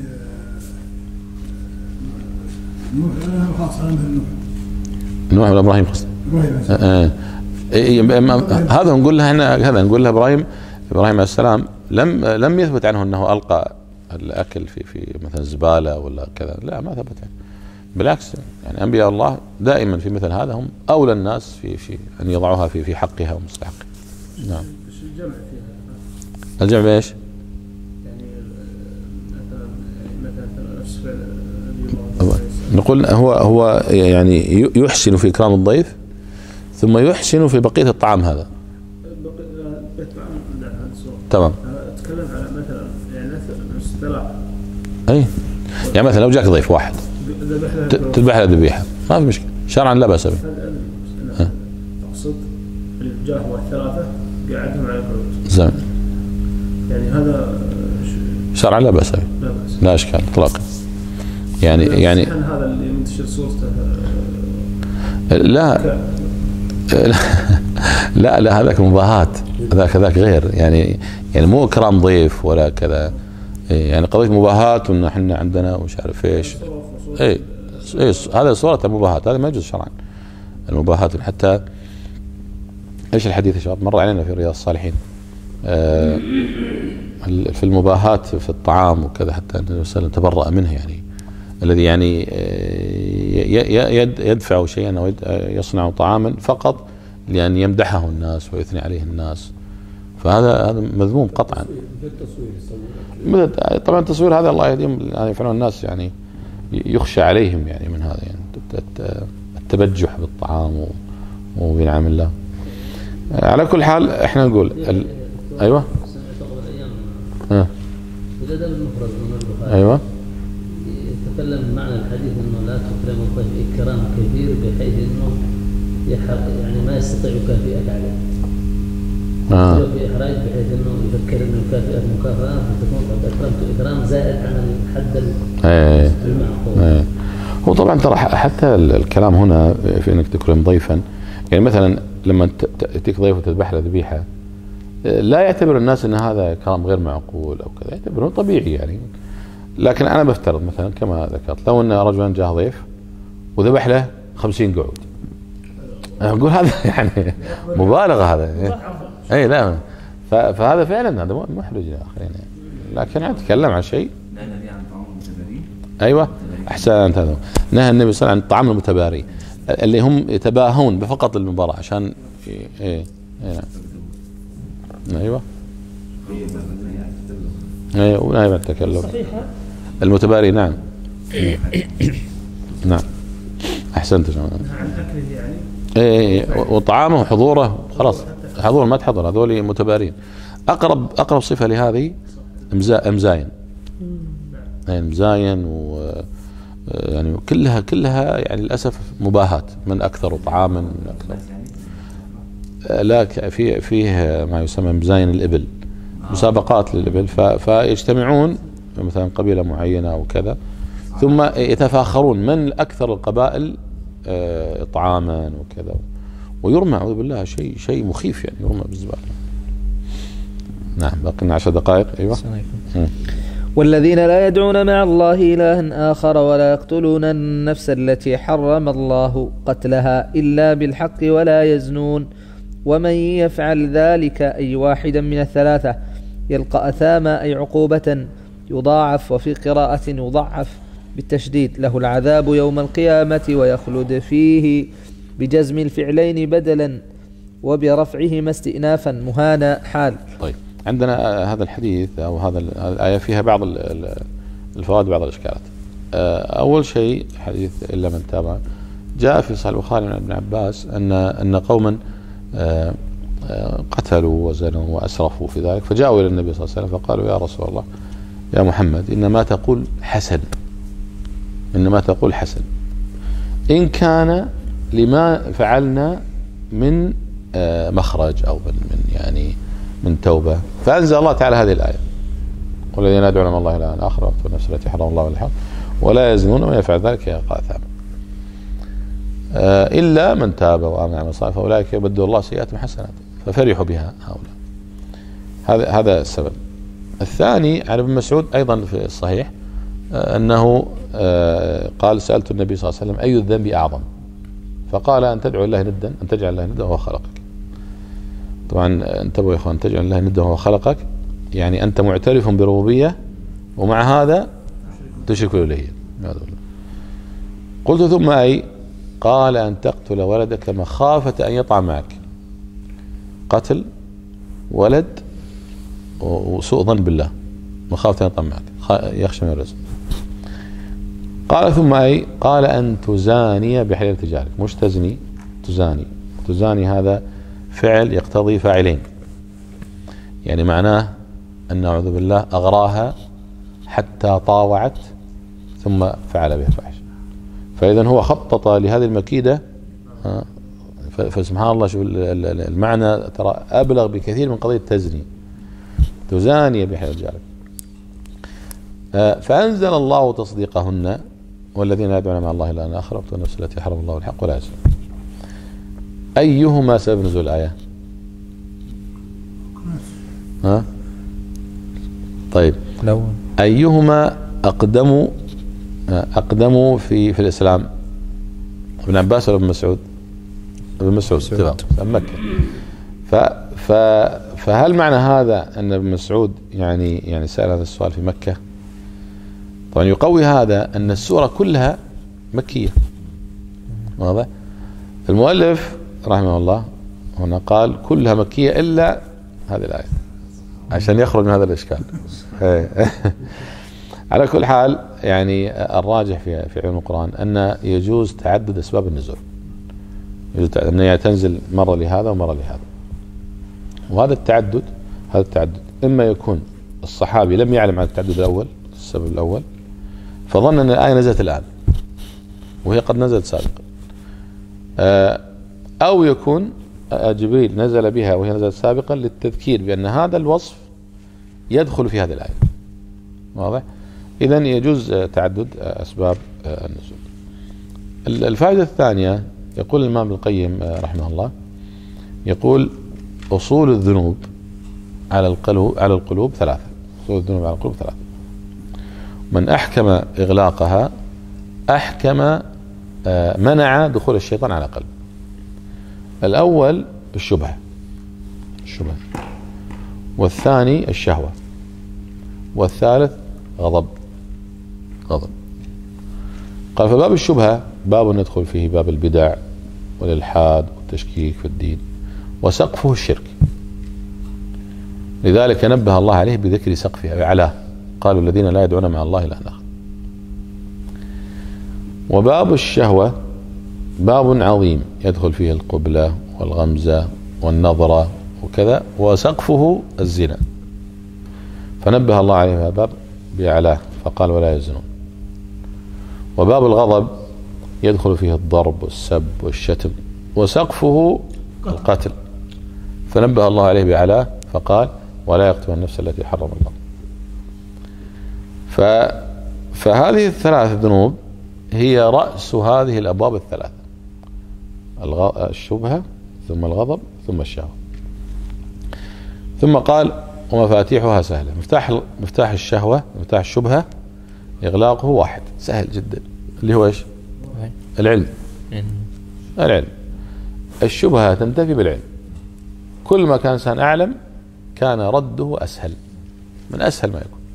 نوح خاص على نوح نوح ولا إبراهيم خاص؟ إبراهيم. هذا نقول له احنا هذا نقول له ابراهيم ابراهيم عليه السلام لم لم يثبت عنه انه القى الاكل في في مثلا زباله ولا كذا، لا ما ثبت عنه، بالعكس يعني انبياء الله دائما في مثل هذا هم اولى الناس في في ان يضعوها في في حقها ومستحقها. نعم. الجمع فيها الجمع بايش؟ يعني مثلا مثلا نفس فعل نقول هو هو يعني يحسن في اكرام الضيف ثم يحسن في بقية الطعام هذا. تمام. اتكلم على مثلا يعني اصطلاح. اي يعني مثلا لو جاك ضيف واحد تذبح له ذبيحة ما في مشكلة شرعا لا بأس به. اقصد اللي جاه هو الثلاثة قاعدهم على الحوت. زين. يعني هذا شرعا لا بأس به. لا بأس. لا اشكال اطلاقا. يعني يعني هذا اللي منتشر صورته. لا لا لا هذاك مباهاة، هذاك هذاك غير يعني يعني مو إكرام ضيف ولا كذا، يعني قضية مباهاة وإن إحنا عندنا ومش عارف إيش. إيه إيه هذا صورة مباهاة، هذا ما يجوز شرعا المباهاة. حتى إيش الحديث يا شباب مر علينا في رياض الصالحين آه في المباهاة في الطعام وكذا، حتى النبي صلى الله عليه وسلم تبرأ منه، يعني الذي يعني يدفع شيئا أو يصنع طعاما فقط لأن يمدحه الناس ويثني عليه الناس، فهذا هذا مذموم قطعا. طبعا التصوير هذا الله يهديهم يعني يفعلون الناس، يعني يخشى عليهم يعني من هذا يعني التبجح بالطعام وبنعم الله. على كل حال احنا نقول ال... ايوه ها ايوه يتكلم معنى الحديث انه لا تكرم الضيف اكرام كثير بحيث انه يحرق يعني ما يستطيع يكافئك عليه. اه في احراج بحيث انه يفكر انه يكافئك مكافاه فتكون قد اكرمت اكرام زائد عن الحد المعقول. ايه هو طبعا ترى حتى الكلام هنا في انك تكرم ضيفا، يعني مثلا لما تأتيك ضيف وتذبح له ذبيحه لا يعتبر الناس ان هذا كلام غير معقول او كذا، يعتبرونه طبيعي يعني. لكن انا بفترض مثلا كما ذكرت لو ان رجلا جاء ضيف وذبح له خمسين قعود. أقول هذا يعني مبالغة هذا. أي لا، فهذا فعلا هذا محرج للآخرين، لكن أتكلم عن شيء. أيوة أحسنت، هذا نهى النبي صلى الله عليه وسلم عن الطعام المتباري اللي هم يتباهون بفقط المباراة عشان إيه إيه أيوة أيوة ونهي عن التكلم المتباري. نعم نعم أحسنت. عن أكله يعني. إيه وطعامه وحضوره خلاص، حضور ما تحضر هذول متبارين. أقرب أقرب صفة لهذه مزاين، يعني مزاين و يعني كلها كلها يعني للأسف مباهاة، من أكثر طعاما من أكثر. لا في فيه ما يسمى مزاين الإبل، مسابقات للإبل، فيجتمعون مثلا قبيلة معينة أو كذا، ثم يتفاخرون من أكثر القبائل طعاما وكذا، ويرمى أعوذ بالله شيء شيء مخيف يعني، يرمى بالزبالة. نعم باقي عشر دقائق. أيوة. والذين لا يدعون مع الله إلها آخر ولا يقتلون النفس التي حرم الله قتلها إلا بالحق ولا يزنون ومن يفعل ذلك أي واحدا من الثلاثة يلقى أثاما أي عقوبة يضاعف، وفي قراءة يضعف بالتشديد له العذاب يوم القيامة ويخلد فيه بجزم الفعلين بدلا وبرفعهما استئنافا مهانا حال. طيب عندنا هذا الحديث أو هذا الآية فيها بعض الفوائد وبعض الإشكالات. أول شيء حديث إلا من تاب، جاء في صحيح البخاري عن ابن عباس أن أن قوما قتلوا وزنوا وأسرفوا في ذلك، فجاءوا إلى النبي صلى الله عليه وسلم فقالوا يا رسول الله يا محمد إنما تقول حسن، إنما تقول حسن إن كان لما فعلنا من مخرج أو من, من يعني من توبة. فأنزل الله تعالى هذه الآية والذين يدعون مع الله إلها آخر ويقتلون النفس التي حرم الله بالحق ولا يزنون ومن يفعل ذلك يلقى أثاما إلا من تاب وآمن وعمل صالحا فأولئك يبدل الله سيئاتهم حسنات ففرحوا بها هؤلاء. هذا هذا السبب. الثاني عن ابن مسعود أيضا في الصحيح أنه قال سألت النبي صلى الله عليه وسلم أي الذنب أعظم؟ فقال أن تدعو الله ندا، أن تجعل الله ندا وهو خلقك. طبعا انتبهوا يا اخوان، تجعل الله ندا وهو خلقك يعني أنت معترف بربوبية ومع هذا تشرك إليه. قلت ثم أي؟ قال أن تقتل ولدك مخافة أن يطعن معك. قتل ولد وسوء ظن بالله، مخافة أن يطعن معك، يخشى من الرزق. قال ثم أي؟ قال أن تزاني بحليلة جارك. مش تزني، تزاني. تزاني هذا فعل يقتضي فاعلين، يعني معناه أن أعوذ بالله أغراها حتى طاوعت ثم فعل بها فاحشة. فإذا هو خطط لهذه المكيدة. فسبحان الله شوف المعنى ترى أبلغ بكثير من قضية تزني. تزاني بحليلة جارك. فأنزل الله تصديقهن والذين يدعون مع الله إلها آخر ويقتلون النفس التي حرم الله بالحق ولا يزنون. أيهما سبب نزول الآية؟ ها؟ طيب أيهما أقدم أقدم في في الإسلام؟ ابن عباس ولا ابن مسعود؟ ابن مسعود اتفاق مكة. ف ف فهل معنى هذا أن ابن مسعود يعني يعني سأل هذا السؤال في مكة؟ طبعا يقوي هذا أن السورة كلها مكية. واضح؟ المؤلف رحمه الله هنا قال كلها مكية إلا هذه الآية عشان يخرج من هذا الإشكال. على كل حال يعني الراجح في في علم القرآن أن يجوز تعدد أسباب النزول، يجوز أن تنزل مرة لهذا ومرة لهذا. وهذا التعدد هذا التعدد إما يكون الصحابي لم يعلم عن التعدد الأول، السبب الأول، فظن أن الآية نزلت الآن وهي قد نزلت سابقا، أو يكون جبريل نزل بها وهي نزلت سابقا للتذكير بأن هذا الوصف يدخل في هذه الآية. واضح؟ إذن يجوز تعدد أسباب النزول. الفائدة الثانية يقول الإمام القيم رحمه الله، يقول أصول الذنوب على القلوب على القلوب ثلاثة. أصول الذنوب على القلوب ثلاثة. من أحكم إغلاقها أحكم منع دخول الشيطان على قلب. الأول الشبهة الشبهة والثاني الشهوة، والثالث غضب غضب. قال فباب الشبهة باب ندخل فيه باب البدع والإلحاد والتشكيك في الدين، وسقفه الشرك، لذلك نبه الله عليه بذكر سقفه أعلاه، قالوا الذين لا يدعون مع الله إلها آخر. وباب الشهوة باب عظيم يدخل فيه القبلة والغمزة والنظرة وكذا، وسقفه الزنا، فنبه الله عليه هذا الباب بأعلاه فقال ولا يزنون. وباب الغضب يدخل فيه الضرب والسب والشتم، وسقفه القتل، فنبه الله عليه بأعلاه فقال ولا يقتل النفس التي حرم الله. ف... فهذه الثلاث ذنوب هي رأس هذه الأبواب الثلاثة، الغ... الشبهة ثم الغضب ثم الشهوة. ثم قال ومفاتيحها سهلة. مفتاح مفتاح الشهوة مفتاح الشبهة إغلاقه واحد سهل جدا، اللي هو إيش؟ العلم. العلم. الشبهة تنتفي بالعلم، كل ما كان إنسان أعلم كان رده أسهل، من أسهل ما يكون.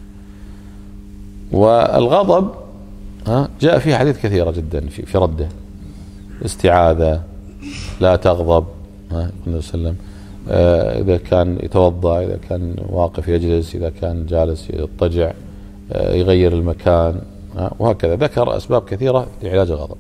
والغضب ها جاء فيه حديث كثيرة جدا في, في رده، استعاذة، لا تغضب، ها النبي صلى الله عليه وسلم آه إذا كان يتوضأ، إذا كان واقف يجلس، إذا كان جالس يضطجع، آه يغير المكان، آه وهكذا ذكر أسباب كثيرة لعلاج الغضب.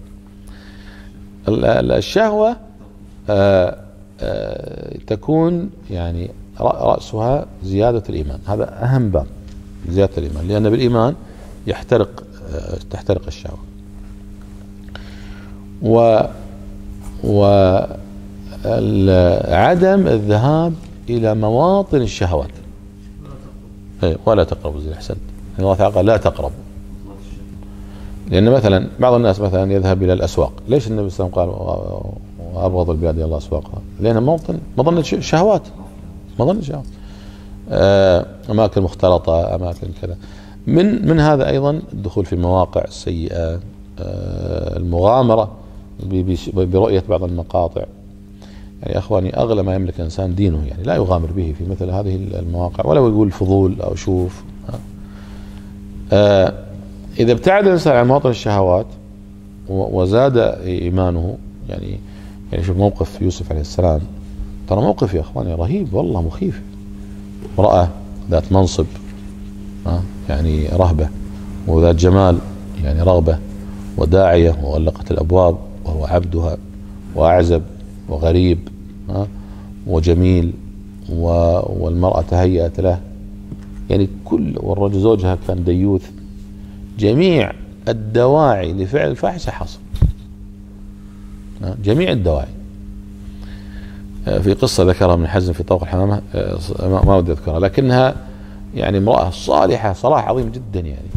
الشهوة آه آه تكون يعني رأسها زيادة الإيمان، هذا أهم باب، زيادة الإيمان، لأن بالإيمان يحترق آه تحترق الشهوة. و وعدم الذهاب إلى مواطن الشهوات، ولا تقربوا الزنا. أحسنت، الله تعالى قال لا تقربوا، لأن مثلا بعض الناس مثلا يذهب إلى الأسواق. ليش النبي صلى الله عليه وسلم قال وأبغض البلاد إلى الله أسواقها؟ لأنها موطن مظنة شهوات، مظنة شهوات، أماكن مختلطة، أماكن كذا. من من هذا أيضا الدخول في المواقع السيئة، المغامرة برؤية بعض المقاطع. يعني أخواني أغلى ما يملك الإنسان دينه، يعني لا يغامر به في مثل هذه المواقع، ولا يقول فضول أو شوف. آه إذا ابتعد الإنسان عن مواطن الشهوات وزاد إيمانه، يعني يعني شوف موقف يوسف عليه السلام، ترى موقف يا أخواني رهيب والله، مخيف. امرأة ذات منصب آه يعني رهبة، وذات جمال يعني رغبة، وداعية وغلقت الأبواب وهو عبدها، وأعزب وغريب آه وجميل، والمرأة تهيأت له، يعني كل، والرجل زوجها كان ديوث، جميع الدواعي لفعل الفاحشة حصل، جميع الدواعي. في قصة ذكرها ابن حزم في طوق الحمامة، ما ودي أذكرها، لكنها يعني امرأة صالحة صلاح عظيم جدا يعني،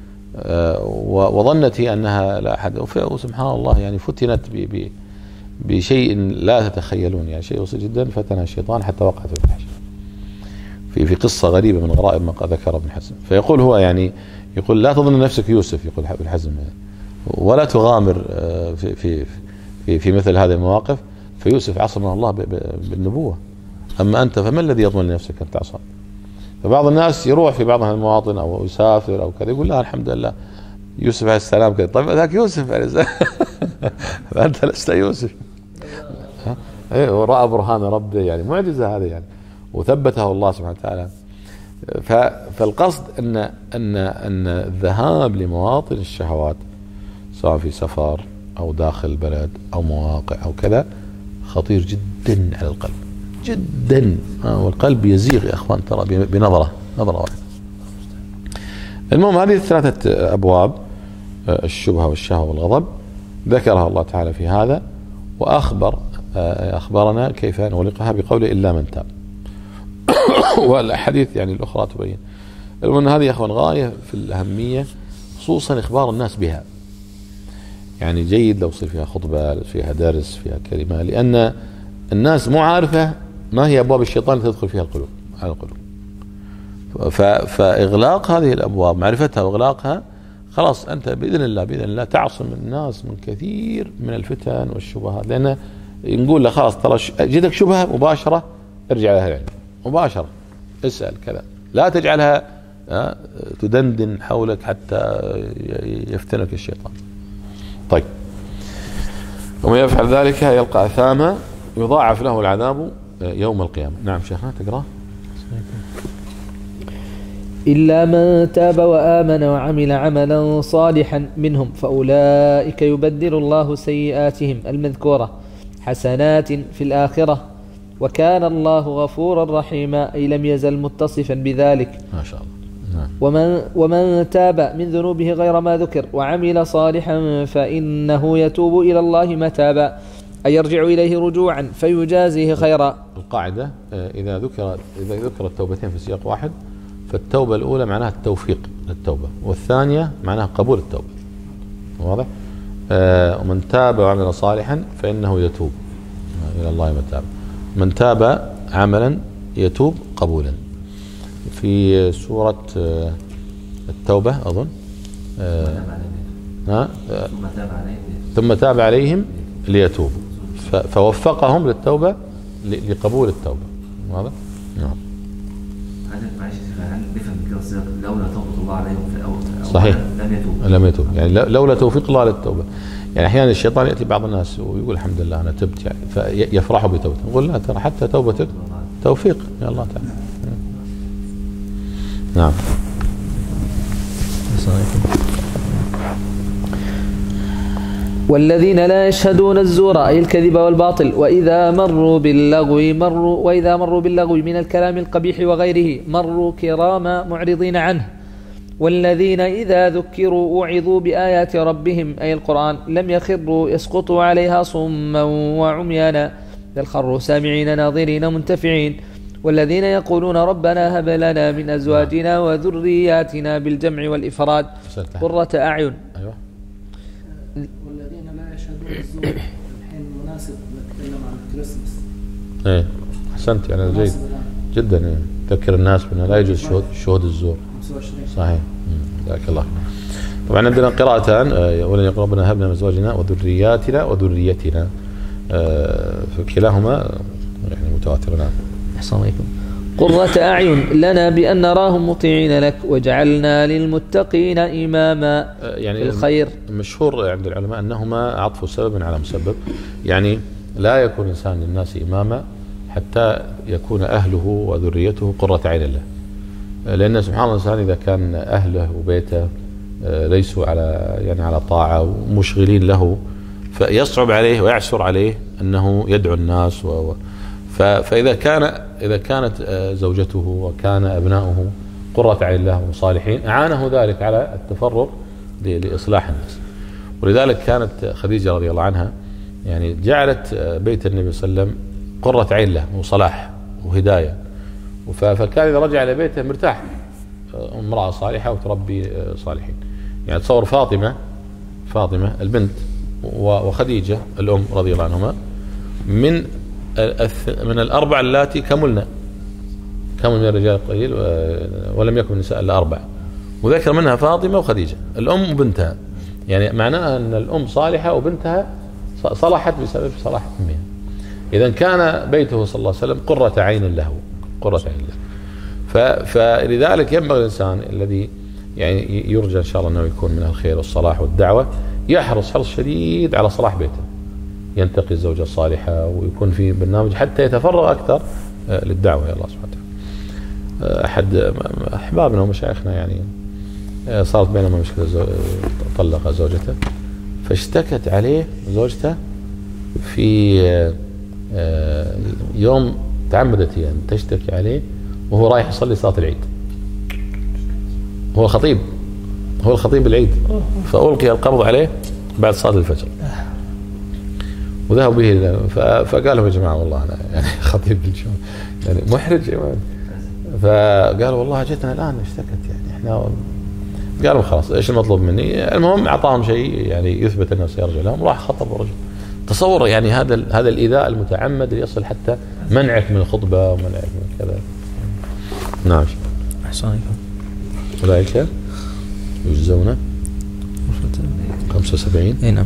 وظنت هي أنها لا أحد، وسبحان الله يعني فتنت بشيء لا تتخيلون، يعني شيء بسيط جدا، فتنها الشيطان حتى وقعت في الفحش. في في قصة غريبة من غرائب ما ذكر ابن حزم. فيقول هو يعني يقول لا تظن نفسك يوسف، يقول ابن حزم، ولا تغامر في في في, في مثل هذه المواقف، فيوسف عصمه الله بالنبوة، أما أنت فما الذي يضمن لنفسك أن تعصى؟ فبعض الناس يروح في بعض المواطن أو يسافر أو كذا، يقول لا الحمد لله يوسف عليه السلام كذا. طيب ذاك يوسف عليه السلام فأنت لست يوسف. ايه، ورأى برهان ربه، يعني معجزة هذه يعني، وثبته الله سبحانه وتعالى. فالقصد أن أن أن الذهاب لمواطن الشهوات سواء في سفر أو داخل البلد أو مواقع أو كذا خطير جدا على القلب جدا، والقلب يزيغ يا أخوان ترى بنظرة نظرة واحدة. المهم هذه الثلاثة أبواب، الشبهة والشهوة والغضب، ذكرها الله تعالى في هذا، وأخبر أخبرنا كيف نغلقها بقوله إلا من تاب. والحديث يعني الأخرى تبين. المهم هذه يا أخوان غاية في الأهمية، خصوصا إخبار الناس بها، يعني جيد لو صير فيها خطبة، فيها درس، فيها كلمة، لأن الناس مو عارفة ما هي أبواب الشيطان تدخل فيها القلوب على القلوب. فإغلاق هذه الأبواب، معرفتها وإغلاقها خلاص أنت بإذن الله بإذن الله تعصم الناس من كثير من الفتن والشبهات، لأن نقول له خلاص ترى جدك شبهة مباشرة ارجع لها العلم مباشرة، اسأل كذا، لا تجعلها تدندن حولك حتى يفتنك الشيطان. طيب، ومن يفعل ذلك يلقى أثاما يضاعف له العذاب يوم القيامة. نعم شيخنا تقرأ. إلا من تاب وآمن وعمل عملا صالحا منهم فأولئك يبدل الله سيئاتهم المذكورة حسنات في الآخرة وكان الله غفورا رحيما، أي لم يزل متصفا بذلك ما شاء الله. نعم. ومن, ومن تاب من ذنوبه غير ما ذكر وعمل صالحا فإنه يتوب إلى الله متابا، أي يرجع إليه رجوعا فيجازيه خيرا. القاعدة إذا ذكر إذا ذكر التوبتين في سياق واحد، فالتوبة الأولى معناها التوفيق للتوبة، والثانية معناها قبول التوبة. واضح؟ آه ومن تاب وعمل صالحا فإنه يتوب إلى الله متابا. من تاب عملا يتوب قبولا. في سورة آه التوبة أظن آه ها آه ثم تاب عليهم ليتوبوا، فوفقهم للتوبة لقبول التوبة. واضح؟ نعم. لولا توفيق الله عليهم في الأول صحيح لم يتوب لم يتوب يعني لولا توفيق الله للتوبة. يعني أحيانا الشيطان يأتي بعض الناس ويقول الحمد لله أنا تبت، يعني فيفرحوا بتوبته. نقول لا، ترى حتى توبتك توفيق يا الله تعالى. نعم. والذين لا يشهدون الزور أي الكذب والباطل وإذا مروا باللغو مروا وإذا مروا باللغو من الكلام القبيح وغيره مروا كراما معرضين عنه. والذين إذا ذكروا وعظوا بآيات ربهم أي القرآن لم يخروا يسقطوا عليها صما وعميانا بل خروا سامعين ناظرين منتفعين. والذين يقولون ربنا هب لنا من أزواجنا وذرياتنا بالجمع والإفراد قرة أعين. أيوة. والذين لا يشهدون الزور الحين مناسب نتكلم عن الكريسماس. ايه احسنت يعني جيد جدا. يعني تذكر الناس بأنه لا يجوز شهود شهود الزور. صحيح. جزاك الله. طبعا عندنا قراءتان، اولا يقول ربنا هب لنا من ازواجنا وذرياتنا وذريتنا، فكلاهما يعني متواتران. احسن عليكم. قرة أعين لنا بأن نراهم مطيعين لك وجعلنا للمتقين إماما. يعني الخير مشهور عند العلماء أنهما عطف سبب على مسبب، يعني لا يكون إنسان للناس إماما حتى يكون أهله وذريته قرة عين له، لأن سبحان الله الإنسان إذا كان أهله وبيته ليسوا على يعني على طاعة ومشغلين له فيصعب عليه ويعسر عليه أنه يدعو الناس و فإذا كان إذا كانت زوجته وكان أبناؤه قرة عين له وصالحين أعانه ذلك على التفرغ لإصلاح الناس. ولذلك كانت خديجة رضي الله عنها يعني جعلت بيت النبي صلى الله عليه وسلم قرة عين له وصلاح وهداية، فكان إذا رجع إلى بيته مرتاح، امرأة صالحة وتربي صالحين. يعني تصور فاطمة فاطمة البنت وخديجة الأم رضي الله عنهما من من الأربع اللاتي كملنا كمل من الرجال قليل ولم يكن النساء إلا أربع، وذكر منها فاطمة وخديجة الأم وبنتها. يعني معناها أن الأم صالحة وبنتها صلحت بسبب صلاح أمها. إذا كان بيته صلى الله عليه وسلم قرة عين له قرة عين له. فلذلك ينبغي الإنسان الذي يعني يرجى إن شاء الله أنه يكون من الخير والصلاح والدعوة يحرص حرص شديد على صلاح بيته، ينتقي الزوجة الصالحة ويكون في برنامج حتى يتفرغ أكثر للدعوة إلى الله سبحانه وتعالى. أحد أحبابنا ومشايخنا يعني صارت بينهما مشكلة، طلق زوجته فاشتكت عليه زوجته في يوم تعمدت يعني تشتكي عليه وهو رايح يصلي صلاة العيد، هو الخطيب هو الخطيب العيد، فألقي القبض عليه بعد صلاة الفجر وذهبوا به. فقالوا يا جماعة والله أنا يعني خطيب الجمعة يعني محرج يعني. فقالوا والله جتنا الآن اشتكت يعني احنا. قالوا خلاص ايش المطلوب مني؟ المهم اعطاهم شيء يعني يثبت انه سيرجع لهم، راح خطب الرجل. تصور يعني هذا هذا الايذاء المتعمد يصل حتى منعك من الخطبه ومنعك من كذا. نعم. احسن عليكم. اولئك يجزون خمسة وسبعين. اي نعم.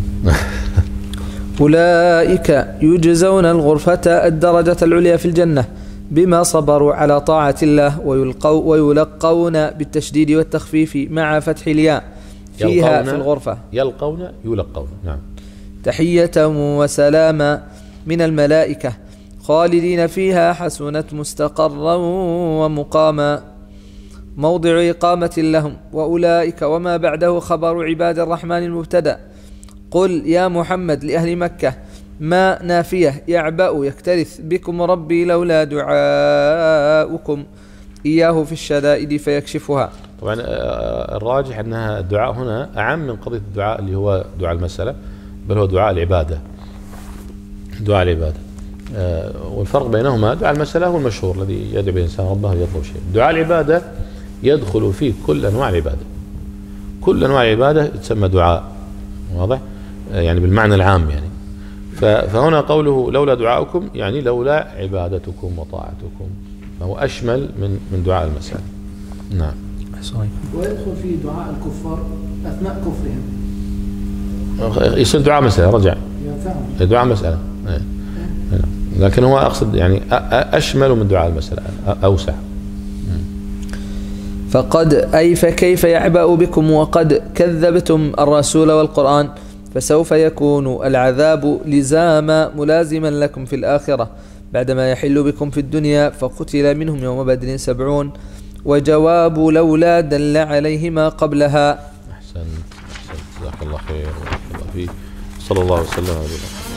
أولئك يجزون الغرفة الدرجة العليا في الجنة بما صبروا على طاعة الله، ويلقوا ويلقون بالتشديد والتخفيف مع فتح الياء فيها في الغرفة. يلقون يلقون. نعم. تحية وسلاما من الملائكة خالدين فيها حسنت مستقرا ومقاما موضع إقامة لهم. وأولئك وما بعده خبر عباد الرحمن المبتدأ. قل يا محمد لأهل مكة ما نافية يعبأ يكترث بكم ربي لولا دعاؤكم إياه في الشدائد فيكشفها. طبعا الراجح أنها الدعاء هنا أعم من قضية الدعاء اللي هو دعاء المسألة، بل هو دعاء العبادة. دعاء العبادة والفرق بينهما دعاء المسألة هو المشهور الذي يدعو الإنسان ربه ليطلب شيء. دعاء العبادة يدخل فيه كل أنواع العبادة، كل أنواع العبادة تسمى دعاء، واضح؟ يعني بالمعنى العام يعني. فهنا قوله لولا دعاؤكم يعني لولا عبادتكم وطاعتكم، فهو أشمل من من دعاء المسألة. نعم. ويدخل في دعاء الكفار أثناء كفرهم، يصير دعاء مسألة. رجع دعاء مسألة، لكن هو أقصد يعني أشمل من دعاء المسألة، أوسع. فقد أي فكيف يعبأ بكم وقد كذبتم الرسول والقرآن، فسوف يكون العذاب لزاما ملازما لكم في الآخرة بعدما يحل بكم في الدنيا. فقتل منهم يوم بدر سبعون. وجواب لولا دل عليه ما قبلها. أحسن. جزاك الله خير. الله فيك. صلى الله وسلم على نبينا.